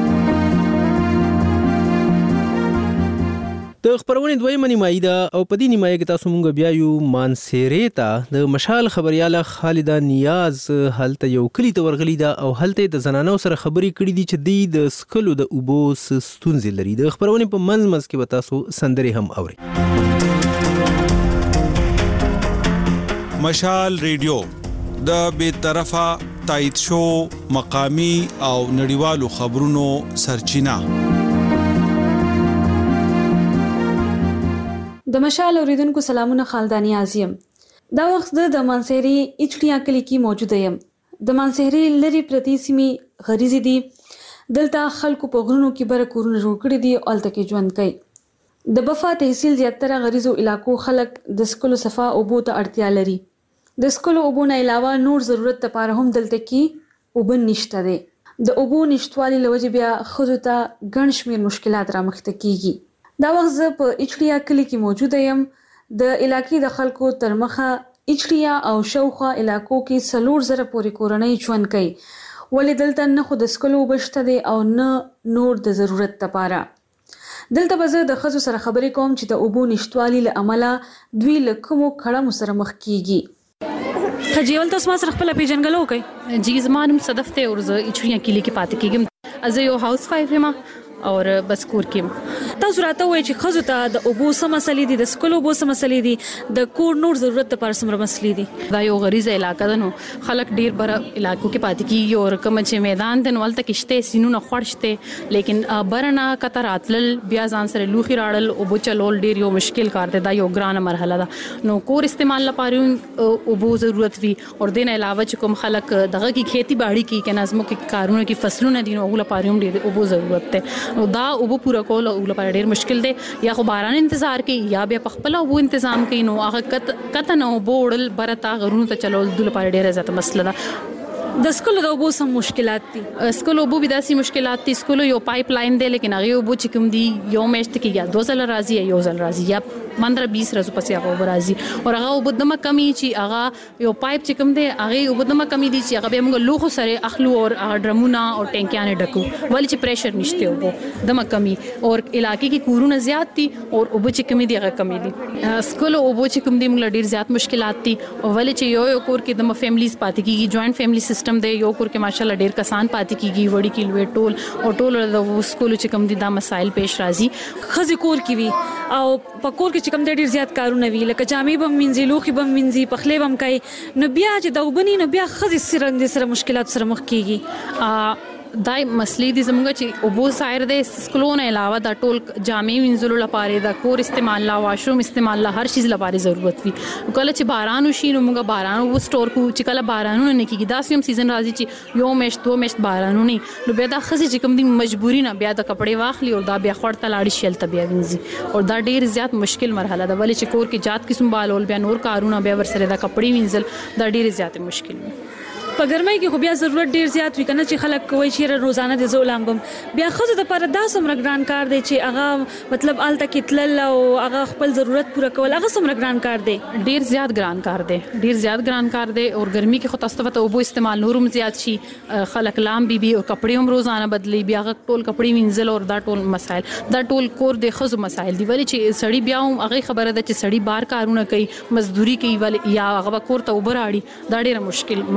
د خبرونې دویمه نیمایي ده او په دې نیمایي کې تاسو مونږ بیا یو مانسیری ته د مشال خبرياله خالده نیاز هلته یو کلی ته ورغلی ده او هلته د زنانو سره خبرې کړې دي چې د سکلو د اوبو ستونزې لري. د خبرونې په منځ کې به تاسو سندرې هم اورئ. مشال ریډیو د بې طرفه تایید شو مقامی او نړیوالو خبرونو سرچینه. د مشال اوریدونکو سلامونه، خالدانی ازیم. دا وخت د مانسهری اچړیا کلی کې موجوده یم. د مانسهری لری پرتی سیمي غریزي دي. دلته خلکو په غرونو کې بر کورونه جوړ کړي دي او الته کې ژوند کوي. د بفا تحصیل زیاتره غریزو علاقو خلک د سکلو صفا اوبو ته اړتیا لري. د سکلو اوبو نه علاوه نور ضرورت لپاره هم دلته کې اوبه نشته دي. د اوبو نشټوالي لوجه بیا خود ته ګڼ شمېر مشکلات رامخته کیږي. دا وخت زه په اچړیا کلی کې موجوده یم. د علاقې د خلکو تر مخه اچړیا او شاوخوا علاقو کې 4,000 پورې کورنۍ ژوند کوي. ولې دلته نه خو د سکلو بشته دي او نه نور د ضرورت لپاره. دلته به زه د ښځو سره خبرې کوم چې د اوبو نشټوالي له امله دوی له کومو کړمو سره مخ کیږي. خجیول تاسو ما سره خپل پیژنګلو کوي؟ جی زما نوم صدف ته او زه اچړیا کلی کې پاتې کېږم. از یو هاوس وایف یم اور بس کور کې. تاسو راته وایي چې خزو ته د اوبو سم مسلې دي، د سکلو اوبو سم مسلې دي، د کور نور ضرورت لپاره سم مسلې دي. دا یو غریزه علاقه ده نو خلک ډیر بر علاقو کې پاتې کیږي او کوم چې میدان د نوال تک شته سينونه خورشته لیکن برنا کتر اتل بیا ځان سره لوخي راړل او بو چلول ډیر یو مشکل کار دی. دا یو ګرانه مرحله ده نو کور استعمال لپاره اوبو ضرورت وي او دین علاوه چې کوم خلک دغه کی کھیتی باړي کی کنه ازمو کې کارونه کې فصلونه دي نو اوله پاره هم ډیر اوبو ضرورت ده. نو دا اوبو پورا کول او لپاره ډیر مشکل دی. یا خو باران انتظار کوي یا بیا پخپل اوبو تنظیم کوي نو هغه کته نو بوړل برتا غرونو ته چلول د لپاره ډیره زیاته مسله ده. د سکلو د اوبو سم مشکلات دي. سکلو اوبو به داسي مشکلات دي. سکلو یو پایپ لاین دی لیکن هغه اوبو چې کوم دي یو میشت کې یا 2 ځله راځي یا یو ځل راځي یا 15-20 ورځې پسې هغه راځي او هغه اوبو دمه کمی چې هغه یو پایپ چې کوم دی هغه اوبو دمه کمی دي چې هغه به موږ لوخو سره اخلو او ډرمونه او ټینکیانه ډکو ولې چې پریشر نشته اوبو دمه کمی او علاقې کې کورونه زیات دي او اوبو چې کمی دي هغه کمی دي. سکلو اوبو چې کوم دي موږ ډیر زیات مشکلات دي او ولې چې یو کور کې دمه فیملیز پاتې کیږي جوائنٹ فیملی سیستم دی. یو کور کې ماشاءالله ډیر کسان پاتې کیږي وړي کې لوی ټول او ټول د سکول چې کوم دي دا مسائل پیش راځي. خزي کور کې وي او په کور کې چې کوم ډیر زیات کارونه وی لکه جامې بم منځي لوخي بم منځي پخلې بم کوي نو بیا چې دا وبني نو بیا خزي سره مشکلات سره مخ کیږي. دای مسلې دي زموږ چې اوبو سایر د سکلون علاوه د ټول جامې وینځلو لپاره د کور استعمال لا واشروم استعمال لا هر چیز لپاره ضرورت وي. کله چې باران وشي نو موږ باران وو سٹور کو چې کله بارانونه نه کیږي دا سیم سیزن راځي چې یو میشت 2 میشت بارانونه نو بیا د خزي چې کوم دي مجبوری نه بیا د کپڑے واخلي او دا بیا خړ تلاړي شل ته بیا وینځي او دا ډیر زیات مشکل مرحله ده. ولې چې کور کې جات قسم بالول بیا نور کارونه بیا ور سره د کپڑے وینځل دا ډیر زیات مشکل وي. په ګرمۍ کې خو بیا ضرورت ډیر زیات وي کنه چې خلک کوي چې روزانه د زولامبم بیا خزو د پر دا سمره ګران کار دی چې هغه مطلب آلته کې تلل او هغه خپل ضرورت پوره کول هغه سمره ګران کار دی. ډیر زیات ګران کار دی. ډیر زیات ګران کار دی او ګرمۍ کې خو تاسو ته اوبو استعمال نورم زیات شي خلک لام بي او کپڑے هم روزانه بدلی بیا ټول کپڑے وینځل او دا ټول مسائل دا ټول کور د خزو مسائل دی. ولې چې سړی بیا هم هغه خبره ده چې سړی بار کارونه کوي مزدوري کوي ول یا هغه کور ته اوبر اړي دا ډیره مشکل مرحله ده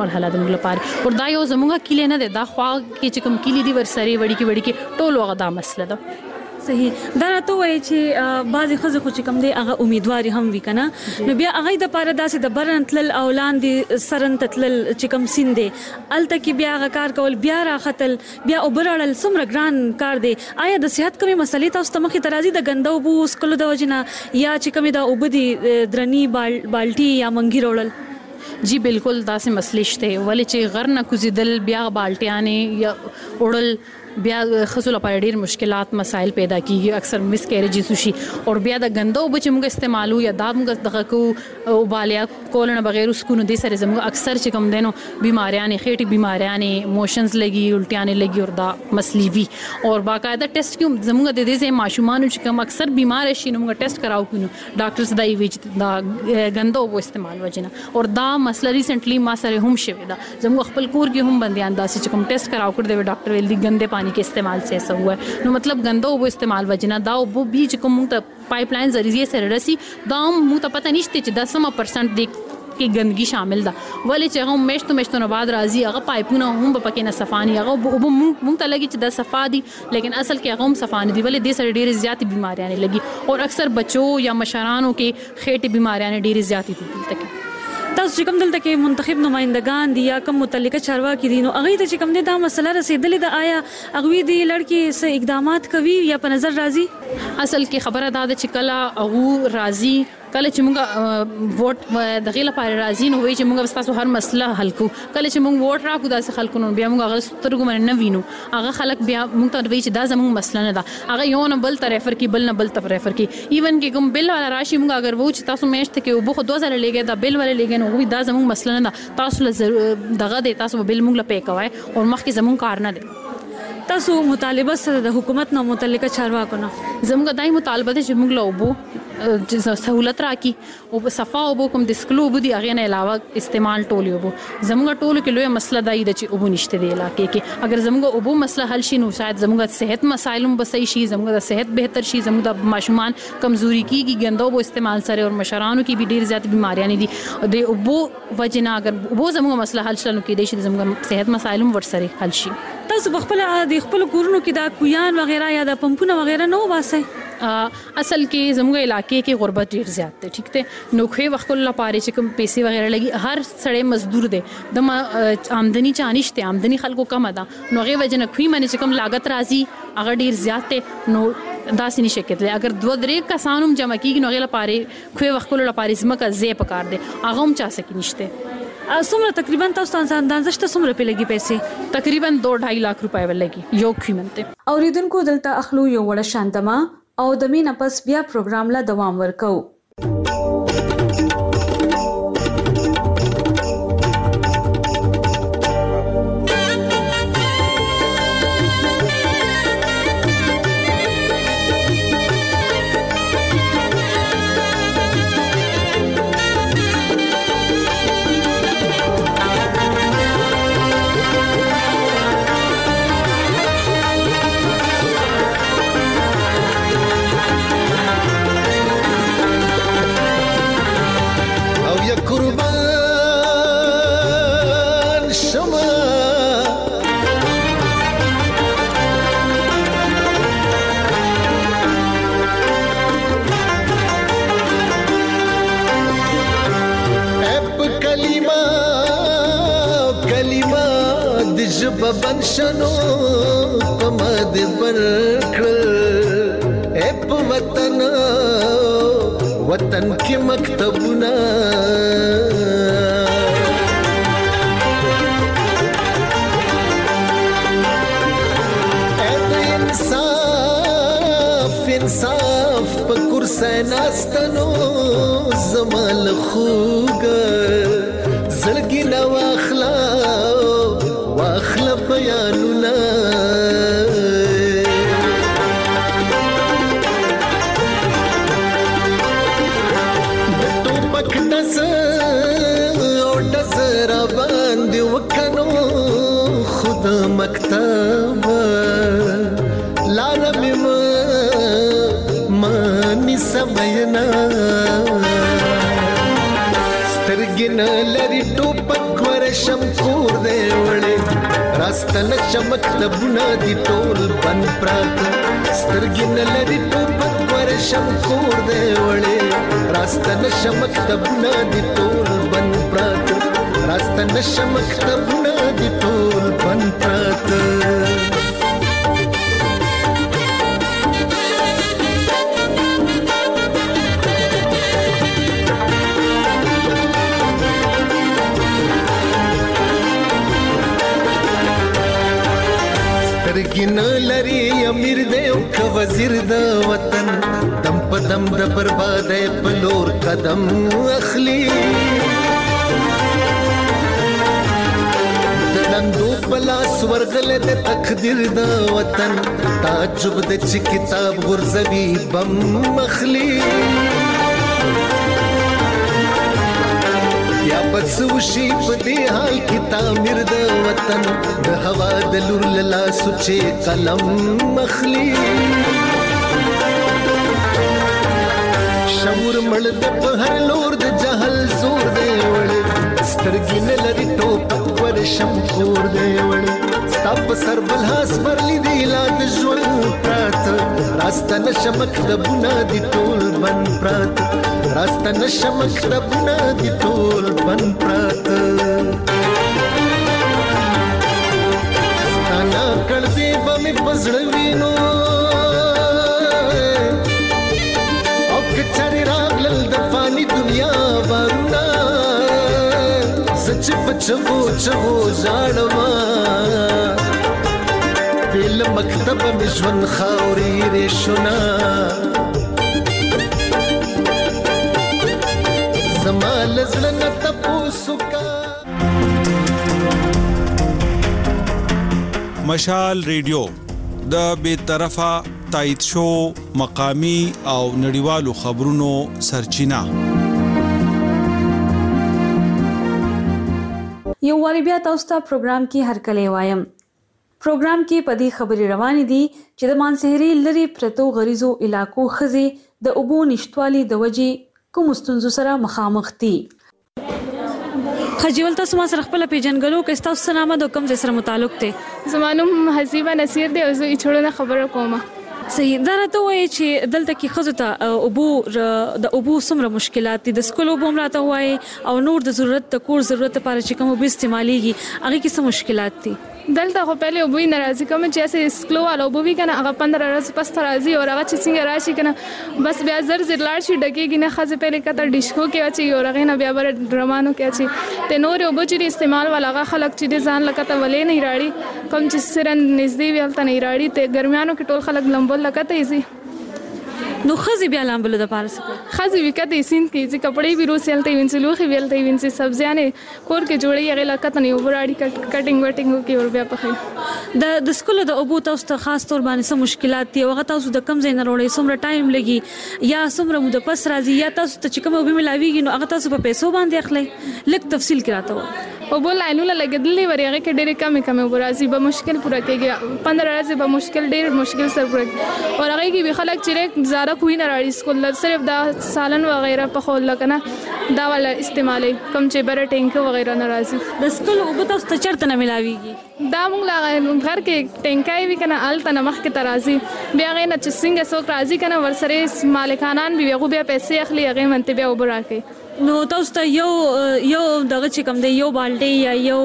زموږ لپاره. او دا یو زموږه کلی نه دی، دا خوا کې چې کوم کلی دی ورسره وړي کې ټول هغه دا مسله ده. صحیح. دا راته وایي چې بعضې ښځې خو چې کوم دی هغه امیدواري هم وي که نه، نو بیا هغوی دپاره داسې د برن تلل او لاندې سرن ته تلل چې کوم سیند دی هلته کې بیا هغه کار کول، بیا راختل، بیا اوبه راوړل، څومره ګران کار دی. آیا د صحت کومې مسلې تاسو ته مخې ته راځي د ګنده اوبو څښلو د وجې نه، یا چې کومې دا اوبه دي درني بالټي یا منګي راوړل؟ جی بالکل داسې مسلې شته، ولې چې غر نه کوزیدل، بیا بالټیانې یا وړل، بیا ښځو لپاره ډېر مشکلات مسایل پیدا کیږي، اکثر مس کیریجز وشي. او بیا د ګنده اوبه چې موږ استعمالو یا دا موږ دغه کوو اوبالیا کول نه بغیر اوس کو نو دې سره زموږ اکثر چې کوم دی نو بیماریانې، خېټې بیماریانې، موشنز لګي، الټیانې لګي، او دا مسلې وي. او باقاعده ټیسټ کوم زموږ د دې ځای ماشومانو چې کوم اکثر بیمار شي نو موږ ټیسټ کراو کینو، ډاکټرز دا یې وی چې دا ګنده اوبه استعمال وجنه. او دا مسله ریسنټلی ما سره هم شوې ده، زموږ خپل کور کې هم بنديان داسې چې کوم ټیسټ کراو کړ دی ډاکټر ویل دي ګنده پانی के इस्तेमाल से ऐसा हुआ है. नो मतलब गंदा वो इस्तेमाल वजना दा वो बीच को मुंह तक पाइपलाइन जरिए से रसी दाम मुंह तक पता नहीं थी 10% देख की गंदगी शामिल दा वाले चाहे हम मेश तो बाद राजी अगर पाइपुना हम पके न सफानी अगर वो मुंह तक लगी 10 सफा दी, लेकिन असल के हम सफानी दी वाले दे सारे ढेर ज्यादा बीमारियां आने लगी. और अक्सर बच्चों या मशारानों के खेटे बीमारियां ढेर ज्यादा थी तक. تاسو چې کوم دلته کې منتخب نمائندگان دي یا کوم متعلقه چارواکي دي نو هغه ته چې کوم دي دا مسله رسیدلې ده، آیا هغه دي لړکی څه اقدامات کوي یا په نظر راځي؟ اصل کې خبره ده چې کله هغه راځي، کله چې موږ ووټ د غیله لپاره راځي نو وایي چې موږ تاسو هر مسله حل کوو. کله چې موږ ووټ راکو داسې خلکو نو بیا موږ هغه سترګو باندې نه وینو، هغه خلک بیا موږ ته وایي چې دا زموږ مسله نه ده، هغه یو نه بل ته ریفر کی، بل نه بل ته ریفر کی. ایون کې کوم بل والا راشي موږ اگر وو چې تاسو میشت کې وبخو 2000 لګي دا بل والا لګي نو وایي دا زموږ مسله نه ده، تاسو له دغه دی تاسو بل موږ له پې کوي او مخکې زموږ کار نه دی. تاسو مطالبه سره د حکومت نو متعلقه چارواکو نه زموږ دای مطالبه ده چې موږ له وبو سہولت راکې او صفا وبو کوم د سکلو وبو دی هغه نه علاوه استعمال ټول وبو. زموږ ټولو کې لوی مسله دا دی چې وبو نشته دی علاقې کې. اگر زموږ وبو مسله حل شي نو شاید زموږ صحت مسایلم بسې شي، زموږ د صحت بهتر شي، زموږ د ماشومان کمزوري کیږي ګنده وبو استعمال سره، او مشرانو کې به ډیر زیات بیماریاں دي د وبو وجنه. اگر وبو زموږ مسله حل شنو کې دی چې زموږ صحت مسایلم ورسره حل شي. تاسو خپل د خپل کورونو کې دا کویان وغیرہ یا د پمپونه وغیرہ نو واسه؟ اصل کې زموږ علاقې کې غربت ډیر زیات دی، ٹھیک ته نو خو وخت الله پاره چې کوم پیسې وغیرہ لګي، هر سړی مزدور دی، د آمدنی چانشته آمدنی خلکو کم ده نو هغه وجنه خو منه چې کوم لاګت راځي هغه ډیر زیات دی. نو داسې نشي کېدلی اگر 2-3 کسانو جمع کیږي نو هغه لپاره خو وخت الله پاره زمکه زی پکار دی، هغه هم چا سکی نشته. څومره تقریبا تاسو اندازه شته څومره په لګي پیسې؟ تقریبا 2-2.5 لک روپۍ ولګي یو خیمنته. اوریدونکو دلته اخلو یو وړ شانتما او د مینه پس بیا پروګرام لا دوام ورکو. ببن شنو پمد برکل اپ وطن کی مکتبنا انصاف پکر سیناستنو زمال خوگ زلگی نو واخلا بیانونا توپک دز او دز را باندی وکنو خدا مکتب لارمی مانی سمینا سترگی سترګې نه لري ټوپک ورشم کور دی وړې راستنه مکتبونه دي ټول بند پراته سترګې نه لري ټوپک ورشم کور دی وړې راستنه مکتبونه دي ټول بند پراته راستنه مکتبونه دي ټول بند پراته سترګې نه لري امیر دی او که وزیر د وطن دم په دم د بربادۍ په لور قدم اخلي د لندو په لاس ورغلی د تقدیر د وطن تعجب د چې کتاب غورځوي بم اخلي یا بس وشي په دې حال کې تعمیر د وطن د هوا د لور له سوچې قلم مخلي شعور مړ د په هر لور د جهل زور دی وړې سترګې نه لري ټوپک ورشم کور دی وړې ستا په سر بل هاس برلی دی لا د ژوند پراته راستنه مکتبونه دي ټول بند پراته راستنه مکتبونه دي ټول بند پراته ستانا کړدې به مې په زړه وینو او که چارې راغلل د فاني دنیا بارونه زه چې په چغو چغو ژاړمه بې له مکتبه مې ژوند خاورې ریشونه زما له زړه نه تپوس وکړه. مشال ریډیو د بیطرفه تایید شو مقامی او نړیوالو خبرونو سرچینه. یو واری بیا تاسو ته پروګرام کې هرکلی وایم. پروګرام کې پدې خبرې روانې دي چې د مانسهري لري پرتو غریزو علاقو خزي د اوبو نشټوالي د وجې کوم ستونزو سره مخامخ دي. خجول تاسو ما سره خپل پیژنګلو کې تاسو نامه د کوم ځای سره متعلق دي؟ زمانوم حسیبه نصیر دی او زه ایچړو خبره کوم. صحیح دا راته وایي چې دلته کې خزو ته د اوبو څومره مشکلات دي، د سکول اوبو راته وایي او نور د ضرورت د کور ضرورت لپاره چې کوم اوبه استعماليږي هغه کې څه مشکلات دي؟ دلته خو پهله اوبو ناراضي کوم چې اسه سکلو والا اوبو وی کنه هغه 15 ورځې پس راځي او هغه چې څنګه راشي کنه بس بیا زر لاړ شي ډکیږي نه خزه پهله کته ډیشکو کې اچي او هغه نه بیا بر ډرمانو کې اچي ته نور اوبو چې استعمال والا هغه خلک چې ځان لکته ولې نه راړي کوم چې سرن نږدې ویلته نه راړي ته ګرمیانو کې ټول خلک لمبل لکته ایزي نو خزي بیا لامبلو د پارس خزي وکته سین کې چې کپڑے بھی روسلته وینځلوخي ویلته وینځي سبزیانه کور کې جوړي هغه لکته نه وبراړي کټینګ وټینګ کې اور بیا پخې د سکول د اوبو تاسو ته خاص تور باندې سم مشکلات دي هغه تاسو د کم ځای نه وروړي څومره ټایم لګي یا څومره مو د پس راځي یا تاسو ته چې کوم اوبه ملاويږي نو هغه تاسو په پیسو باندې اخلي لک تفصیل کراته او بول لاینونه لګیدلې وریغه کې ډېر کم ورازي به مشکل پوره کېږي 15 ورځې به مشکل ډېر مشکل سره پوره اور هغه کې به خلک چې زاره کوی نه راړي سکول صرف دا سالن وغیرہ په خول لکنه دا ول استعمالي کم چې بر ټینک وغیرہ ناراضي د سکول او به تاسو ته چرته نه ملاويږي دا موږ لا غر کې ټینکای وی کنه الته نمخ کې ترازي بیا غي نه چې څنګه څوک راضي کنه ورسره مالکانان به بیا پیسې اخلي هغه منته بیا وبراکي نو تاسو ته یو دغه چې کوم دی یو بالټي یا یو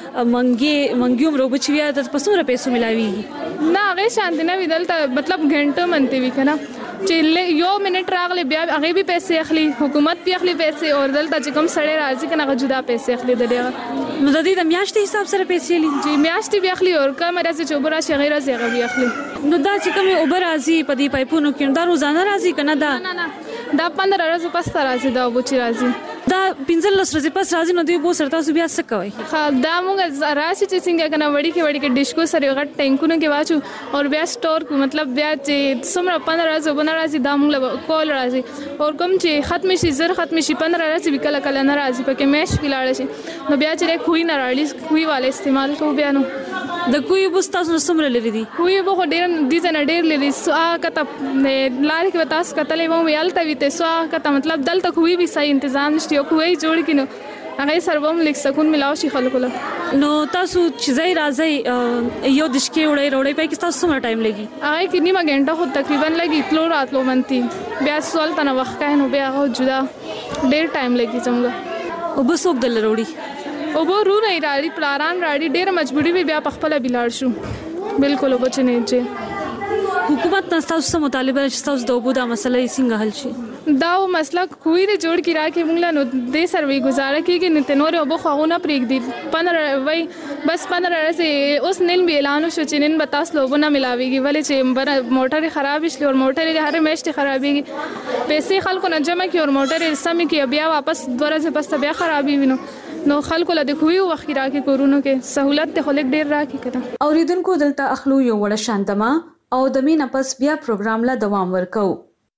منګیوم روب چې بیا د پسوره پیسو ملاويږي نه هغه شانت نه وی دلته مطلب غنټه منته وی کنه چې یو منټ راغلی بیا هغه به پیسې اخلي حکومت به اخلي پیسې اور دلته چې کوم سړی راځي کنه جدا پیسې اخلي دغه نو د دې د میاشتې حساب سره پیسې لې جی میاشتې به اخلي اور کوم راځي چې اوبر شي غیر راځي هغه به اخلي نو دا چې کوم اوبر راځي په دې پایپونو کې دا روزانه راځي کنه نه دا 15 ورځې پس راځي دا وبو چې راځي دا 15 ورځې پس راځي نو دوی به سره تاسو بیا څه کوي دا موږ راشي چې څنګه کنه وړي کې ډیشکو سره غټ ټینکونو کې واچو اور بیا سٹور کو مطلب بیا چې څومره 15 ورځې وبنه راځي دا موږ کول راځي اور کوم چې ختم شي زر ختم شي 15 ورځې وکړه کله نه راځي پکې مېش کلاړ شي نو بیا چې خوې نه راړي خوې والے استعمال کو بیا نو د کوی بوستاسو سمره لري دي خوې به ډېر دي نه ډېر لري سو کته لار کې تاسو کتلې وو ویالته وي ته سو کته مطلب دلته خوې به صحیح تنظیم نشته خوې جوړ کینو هغه سره هم لیک سکون ملاو شي خلکو له. نو تاسو چې ځای راځي یو د شکې وړي پای کې تاسو څومره ټایم لګي؟ هغه کې نیمه غنټه خو تقریبا لګي تلو راتلو منتي بیا سوال تنه وخت کای نو بیا هغه جدا ډېر ټایم لګي څنګه. او بس وګ دل وروړي او به رو نه راړي پلاران راړي ډېر مجبوری بیا په خپل بلار شو بالکل وبچ نه چې حکومت تاسو مطالبه چې تاسو د وبو دا مسله څنګه حل شي؟ دا مسله کوی نه جوړ کی راکې موږ له نو د سروي گزاره کیږي نه تنور او بخونه پرېګ دي 15 وای بس 15 ورځې اوس نن به اعلان شو چې نن بتاس لوبونه ملاويږي ولې چې موټر خراب شي او موټر هر میاشت خرابېږي پیسې خلکو نه جمع کی او موټر سم کی بیا واپس 2 ورځې پس بیا خرابې وینو نو خلکو له خوې وخت راکې کورونو کې سہولت ته خلک ډېر راکې کړه. اوریدونکو دلته اخلو یو وړ شانتما او د مینه پس بیا پروګرام لا دوام ورکو.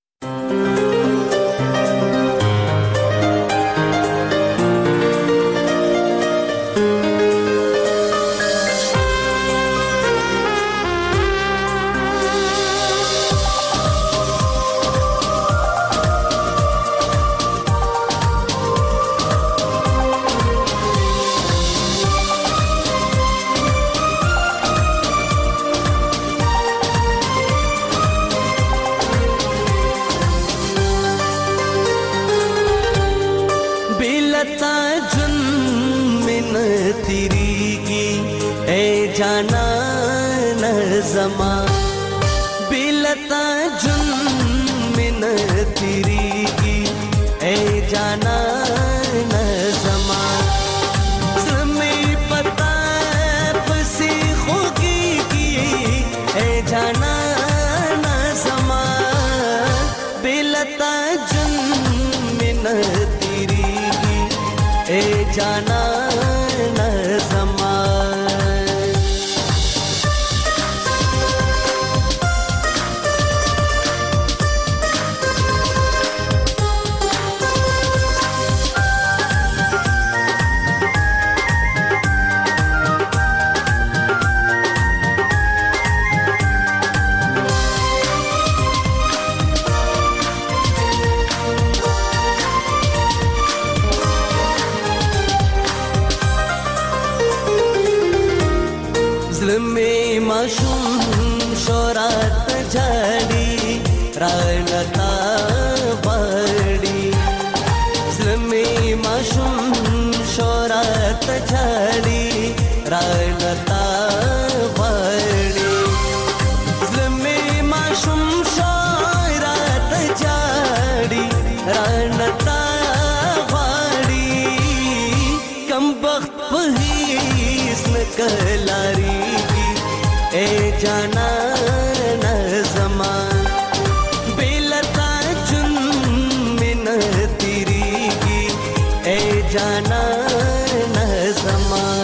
जाना न ज़मा बिलता जुन मिन तिरीगी ए जाना न ज़मा ज़मे पता पसी खोगी की ए जाना न ज़मा बिलता जुन मिन तिरीगी ए जाना न ज़मा शोरात झाड़ी रानता बड़ी ज़मे माशूम शोरात झाड़ी रानता बड़ी ज़मे माशूम शोरात झाड़ी रानता बड़ी कम वक्त पहीस न कलारी ए जाना न ज़मान बेलता जुन मिन तिरीगी ए जाना न ज़मान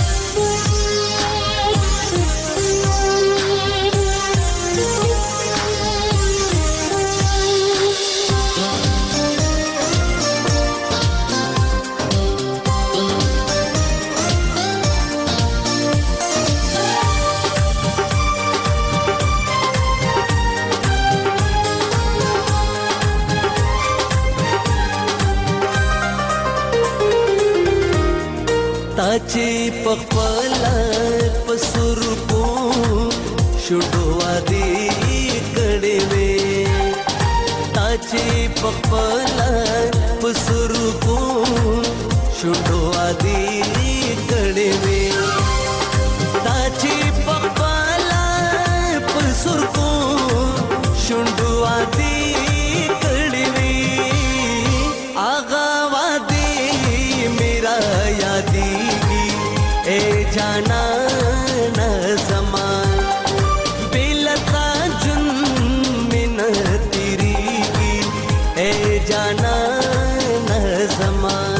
ताचे पखपला पसुर को शुडवा दे कड़वे ताचे पखपला पसुर को शुडवा दे कड़वे ताचे पखपला पसुर को शुडवा दे कड़वे आगा वादे मेरा यादी ए जाना न ज़मान बेलता जुन मिन तिरीगी ए जाना न ज़मान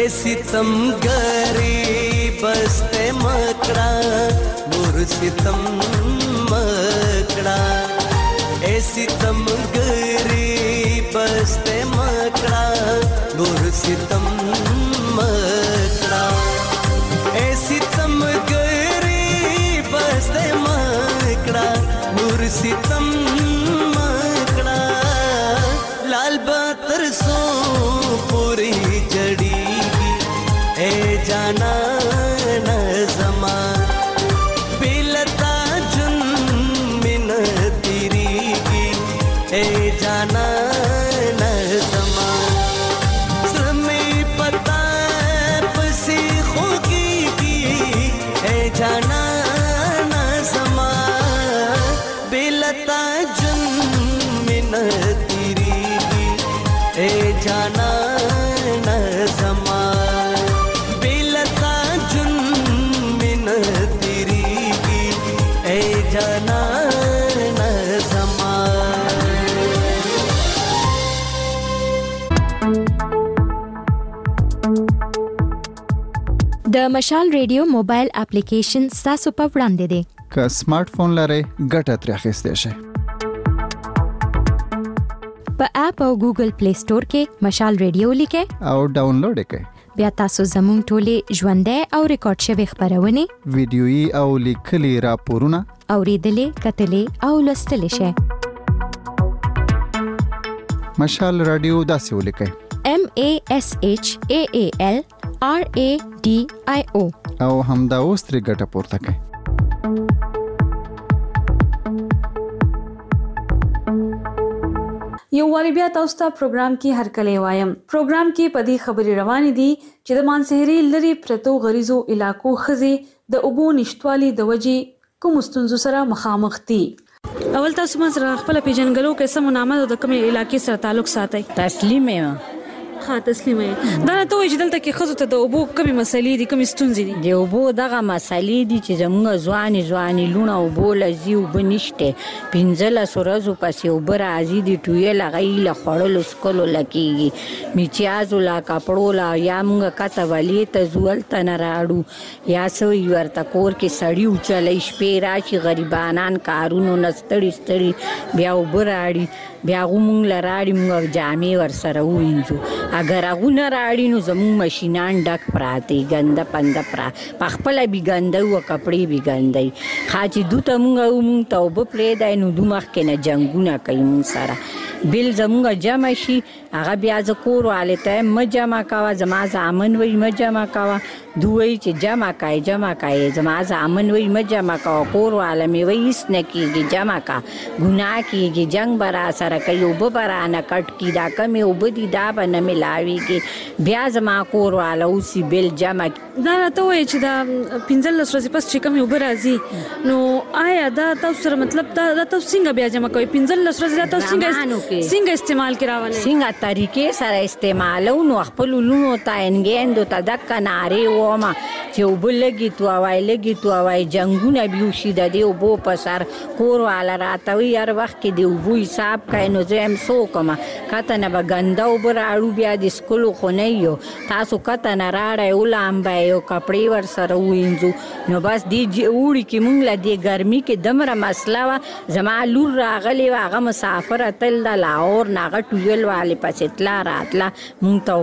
اے ستمګری بسته مکړه نور ستم مکړه اے ستمګری بسته مکړه نور ستم مکړه اے ستمګری بسته مکړه نور ستم مکړه لال باتر سو پوری جڑی اے جانا نظما بلتا جن من تیری کی اے جانا نظما سمی پتا پسی خوگی کی اے جانا نظما بلتا جن من تیری کی اے جانا نظما जाना नज़मा د مشال ریډیو موبایل اپلیکیشن تاسو په وړاندې دی که سمارټ فون لرئ ګټه ترې اخیستی شئ په اپ او ګوګل پلی سٹور کې مشال ریډیو لیکئ او ډاونلوډ یې کړئ بیا تاسو زموږ ټولې ژوندۍ او ریکارډ شوي خبرونه ویډیويي او لیکلي راپورونه اوریدلې کتلې او لوستلې شئ مشال رادیو داسې ولیکئ MASHAALRADIO او همدا اوس ترې ګټه پورته کړئ یو واری بیا تاسو ته پروګرام کې هرکلی وایم پروګرام کې پدې خبري روانې دي چې د مانسهري لري پرتو غریزو علاقو خزي د اوبو نشټوالي د وجې کوم ستونزو سره مخامخ دي اول تاسو ما سره خپل پیژنګلو کې سم نامه د کومې علاقې سره تعلق ساتي تسلیمه ها تسلیمه دا ته وایي چې دلته کې خزو ته د اوبو کومې مسلې دي کومې ستونزې دي د اوبو دغه مسلې دي چې زموږ ځواني لونه اوبو لذي وبنشته 15 ورځې پسې اوبه راځي دي ټویل غیله خړل سکلو لکېږي میچازو لا کپړو لا یا موږ کته ولې ته زول تن راړو یا سوي ورته کور کې سړی وچلې شپې راشي غریبانان کارونو نستړي بیا اوبه راړي بیا غومون لراړي موږ جامې ور سره وینځو اگر غونه راړي نو زموږ ماشینان ډک پراته ګنده پنده پرا پخپل بي ګنده او کپړې بي ګندې خاچي دوته موږ توبه پرې دای نو دومخ کې نه جنگونه کوي مون سره بل زموږ جمع شي هغه بیا ذکر والته مجمع کاوه زما ځامن وای مجمع کاوه دوی چې جمع کای زما ځامن وای مجمع کاوه کور عالمي وای اس نه کیږي جمع کا ګناه کیږي جنگ برا سره کوي وب برا نه کټ کی دا کمه وبدي دا بنه ملاويږي بیا زما کور والا اوسې بل جمع دا ته وای چې دا 15 ورځې پس چې کوم وب راځي نو آیا دا تاسو سره مطلب دا تاسو څنګه بیا جمع کوي 15 ورځې دا تاسو څنګه استعمال کراولې څنګه طریقې سره استعمالو نو خپل لونو ته انګیندو ته دک ناره ومه چې وبلګي تو وای جنگونه بیوشي د دې وبو په سر کور والا راتوي هر وخت کې دی وبو حساب کای نو زم سو کما کته نه بغنده وبراړو بیا د سکولو خونه یو تاسو کته نه راړې ولامبه یو کپړې ور سره وینځو نو بس دی وړي کې مونږ له دې ګرمي کې دمره مسله وا زما لور راغلی واغه مسافر تل د لاور ناغه ټویل والے پسې تلا راتلا مونږ ته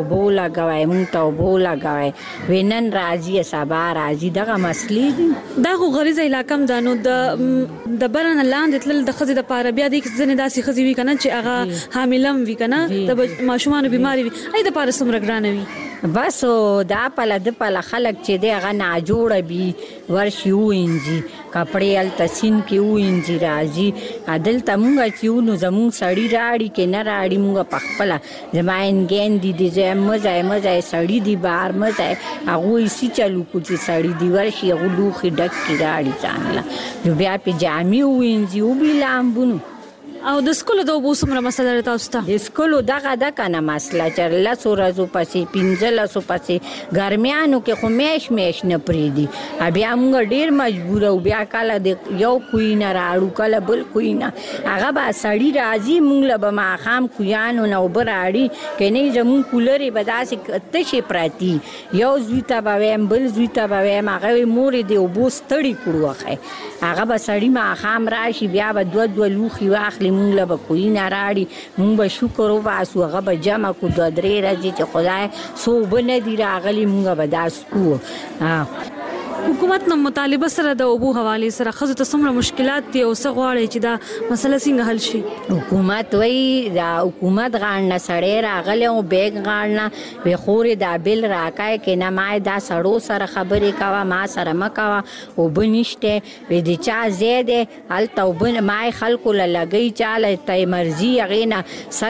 وبولا وینن راځي سبا راځي دغه مسلې دي دا خو غریزه علاقې دانو د برن لاندې تل د خزې د پاره بیا د ځنې داسې خزې وی کنه چې هغه حاملم وی کنه د ماشومان بیماری وی اې د پاره سمره ګرانه وی بس دا پله خلک چې دغه نه جوړه بي ورشي وینځي کپڑے ال تسین کې وینځي راځي عدل تمغه چې نو زمون سړی راړي کې نه راړي موږ پخپله زماین ګاندې دي مزه سړی دی بار مزه هغه سي چلو کو چې سړی دی ورشي غلوخي ډک کې راړي ځانله نو بیا په جامي وینځي او بلامبونو او د سکول د اوبو څومره مسله تاسو ته؟ د سکول دغه کنه مسله چې لاسو ورځو پسې 15 پسې ګرمیانو کې خو میش نه پریدي بیا موږ ډیر مجبور او بیا کله د یو کوی نه راړو کله بل کوی نه هغه به سړی راځي موږ له به ماخام کویانو نه اوبه راړي کني زمون کولرې به داسې تشې پراتی یو زوی ته به ویم بل زوی ته به ویم هغه مورې د اوبو ستړي کړو هغه به سړی ماخام راشي بیا به دوه لوښي واخلي موږ له به کوی نه راړي موږ به شکر وباسو هغه به جمع کړو 2-3 ورځې چې خدای څو اوبه نه دي راغلي موږ به داسې کوو. حکومت نو مطالبه سره د اوبو حواله سره خزو ته څومره مشکلات دي او څه غواړي چې دا مسله څنګه حل شي؟ حکومت وای دا حکومت غاڼه سړی راغلی او بیگ غاڼه وی خوري دا بل راکای کې نه ما دا سړو سره خبرې کاوه ما سره مکاوه او بنشته وی د چا زیاده هلته وبن ما خلکو لګی چاله تای مرزي غینا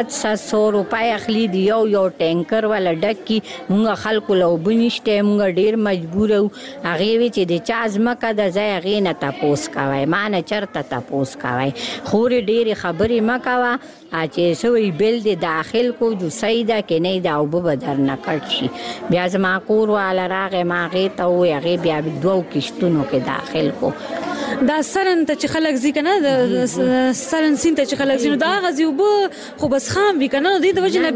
700 روپۍ اخلي دی یو ټینکر ولا ډکی موږ خلکو له وبنشته موږ ډیر مجبور او هغه چې د چا ځمکه د ځای غینه تپوس کوي ما نه چرته تپوس کوي خوري ډېرې خبرې مه کوه چې سوی بل د داخل کو جو سیده کې نه دا اوبه به درنه کټ شي بیا زما کور والا راغې ما هغې ته ووایي هغې بیا 2 کشتونو کې داخل کو دا سرن ته چې خلک ځي کنه د سرن سین ته چې خلک ځي نو دا غزي اوبه خو بس خام وي کنه د دې وجه نه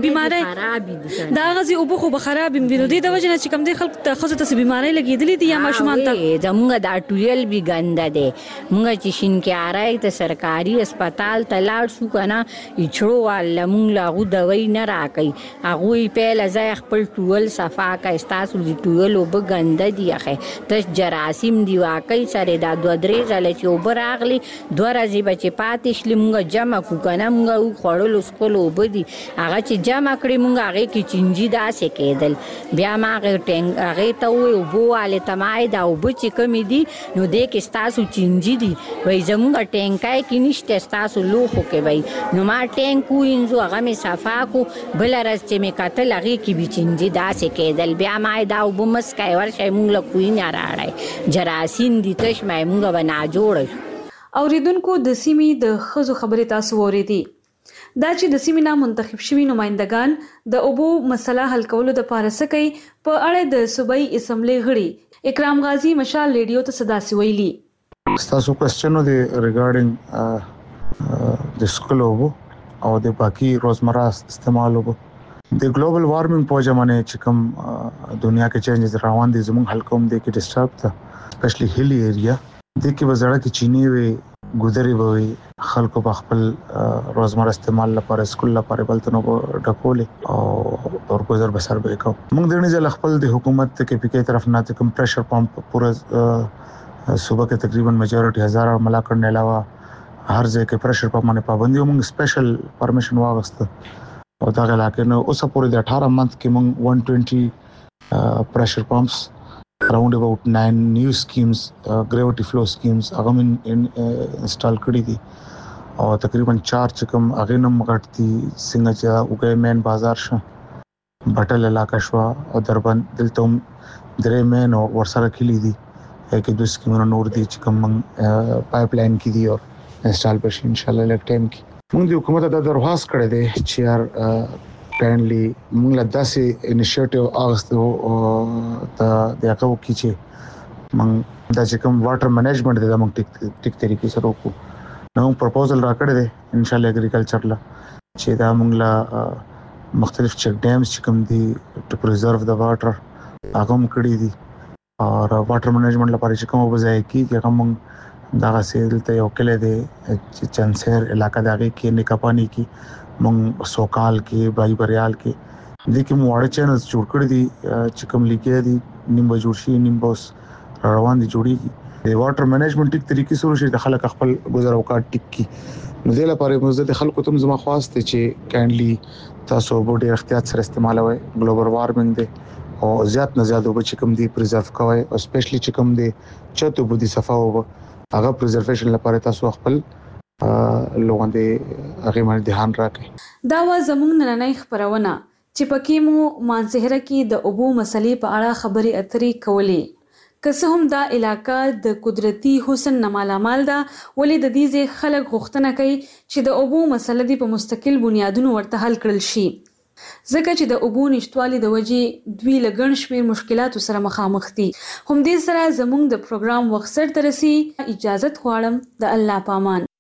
بیماری دا غزي اوبه خو خراب وي نو د دې وجه نه چې کوم دي خلک ته خزه ته بیماری لګېدلې دي یا ماشومان ته زموږ دا ټویل بي ګنده دی موږ چې شینکیارای ته سرکاري هسپتال ته لاړ شو کنه ایچړو والا موږ لاغو دوی نه راکې هغوی پهله ځای خپل ټول صفا کړه ستاسو د ټویل اوبه ګنده دي اخې تش جراثیم دی واقعي سره دا 2-3 ځله چې اوبه راغلي 2 ورځې به چې پاتې شلې موږ جمع کړو که نه موږ خوړلو څښلو اوبه دي هغه چې جمع کړې موږ هغې کې چینجي داسې کېدل بیا ما هغې ته ووایي اوبو والې ته ما دا اوبه چې کمې دي نو دې کې ستاسو چینجي دي وایي زموږ ټینکای کې نشته ستاسو لوښو کې وایي نو ما ټینک ووینځو هغه مې صفا کړو بله ورځ چې مې کتل هغې کې به چینجي داسې کېدل بیا ما دا اوبه مسکئ ورشئ موږ له کوی نه راړئ جراثیم دي تش مې موږ به اوریدونکو د سیمې د خزو خبرې تاسو اوریدي دا چې د سیمې نه منتخب شوي نمائندگان د اوبو مسله حل کولو د پاره سکی په اړه د صوبایي اسمبلی غړي اکرام غازی مشال ریډیو ته صدا سی ویلي تاسو کوېسچن دی ریګارډینګ د سکول اوبو او د باقي روزمره استعمال اوبو د ګلوبل وارمنګ په جمانه چې کوم دنیا کې چینجز روان دي زموږ حل کوم دي کې ډسټرب ده سپیشلی هیلی ایریا د کې بزړه کې چینی وي ګودري وي خلکو په خپل روزمره استعمال لپاره سکول لپاره بلته نو ډکولې او ورګزر بسر به کو موږ د نړۍ خپل د حکومت کې پکې طرف نه کوم پریشر پمپ پورا صوبه کې تقریبا میجورټي هزار عملا کړن علاوه هر ځای کې پریشر پمپ باندې پابندي موږ سپیشل پرمیشن واغسته او دا علاقې نو اوس پورې د 18 منث کې موږ 120 pressure pumps around about 9 new schemes gravity flow schemes هغه من انسټال کړی دي او تقریبا 4 چکم هغه نم غټتي څنګه چې وګړي مین بازار شو بټل علاقه شو او دربند دلته درې مین او ورسره کلی دي کې د سکیمونو نور دي چې کوم پایپ لاین کې دي او انسټال بشي ان شاء الله لک ټایم کې موږ د حکومت د درخواست کړې ده چې یار کاینلی موږ له داسې انیشیټیو اغستو ته د هغه کې چې موږ د چې کوم واټر منیجمنت د موږ ټیک طریقې سره وکړو نو پروپوزل راکړی دی ان شاء الله اګریکلچر لا چې دا موږ له مختلف چک ډیمز چې کوم دي ټو پریزرو د واټر هغه هم کړی دي او واټر منیجمنت لپاره چې کوم وځای کې هغه موږ دا سیل ته یو کله دی چې چنسر علاقہ دغه کې نکاپانی کې مونږ سوکال کې بای بریال کې د کوم واړه چینلز جوړ کړی دي چې کوم لیکي دي نیمه جوړ شي نیمه روان دي جوړیږي د واټر منیجمنت ټیک طریقې سره شي د خلک خپل گزار اوقات ټیک کی نو د لپاره موږ د خلکو ته زما خواسته چې کایندلی تاسو بوډي احتیاط سره استعمالوي ګلوبل وارمنګ دی او زیات نه زیات وب چې کوم دی پریزرو کوي او سپیشلی چې کوم دی چته بودي صفا وب هغه پریزرویشن لپاره تاسو خپل لوګاندې هغه باندې ध्यान راکړئ دا و زموږ نننۍ خبرونه چې پکې مو مانسهره کې د اوبو مسلې په اړه خبرې اترې کولې که څه هم دا علاقه د قدرتي حسن نه مالامال ده، ولې د دې ځای خلک غوښتنه کوي چې د اوبو مسله دې په مستقل بنیادونو ورته حل کړل شي، ځکه چې د اوبو نشتوالي د وجې دوی له ګڼ شمېر مشکلاتو سره مخامخ دي. همدې سره زموږ د پروګرام وخت سرته رسي. اجازت غواړم، د الله پامان.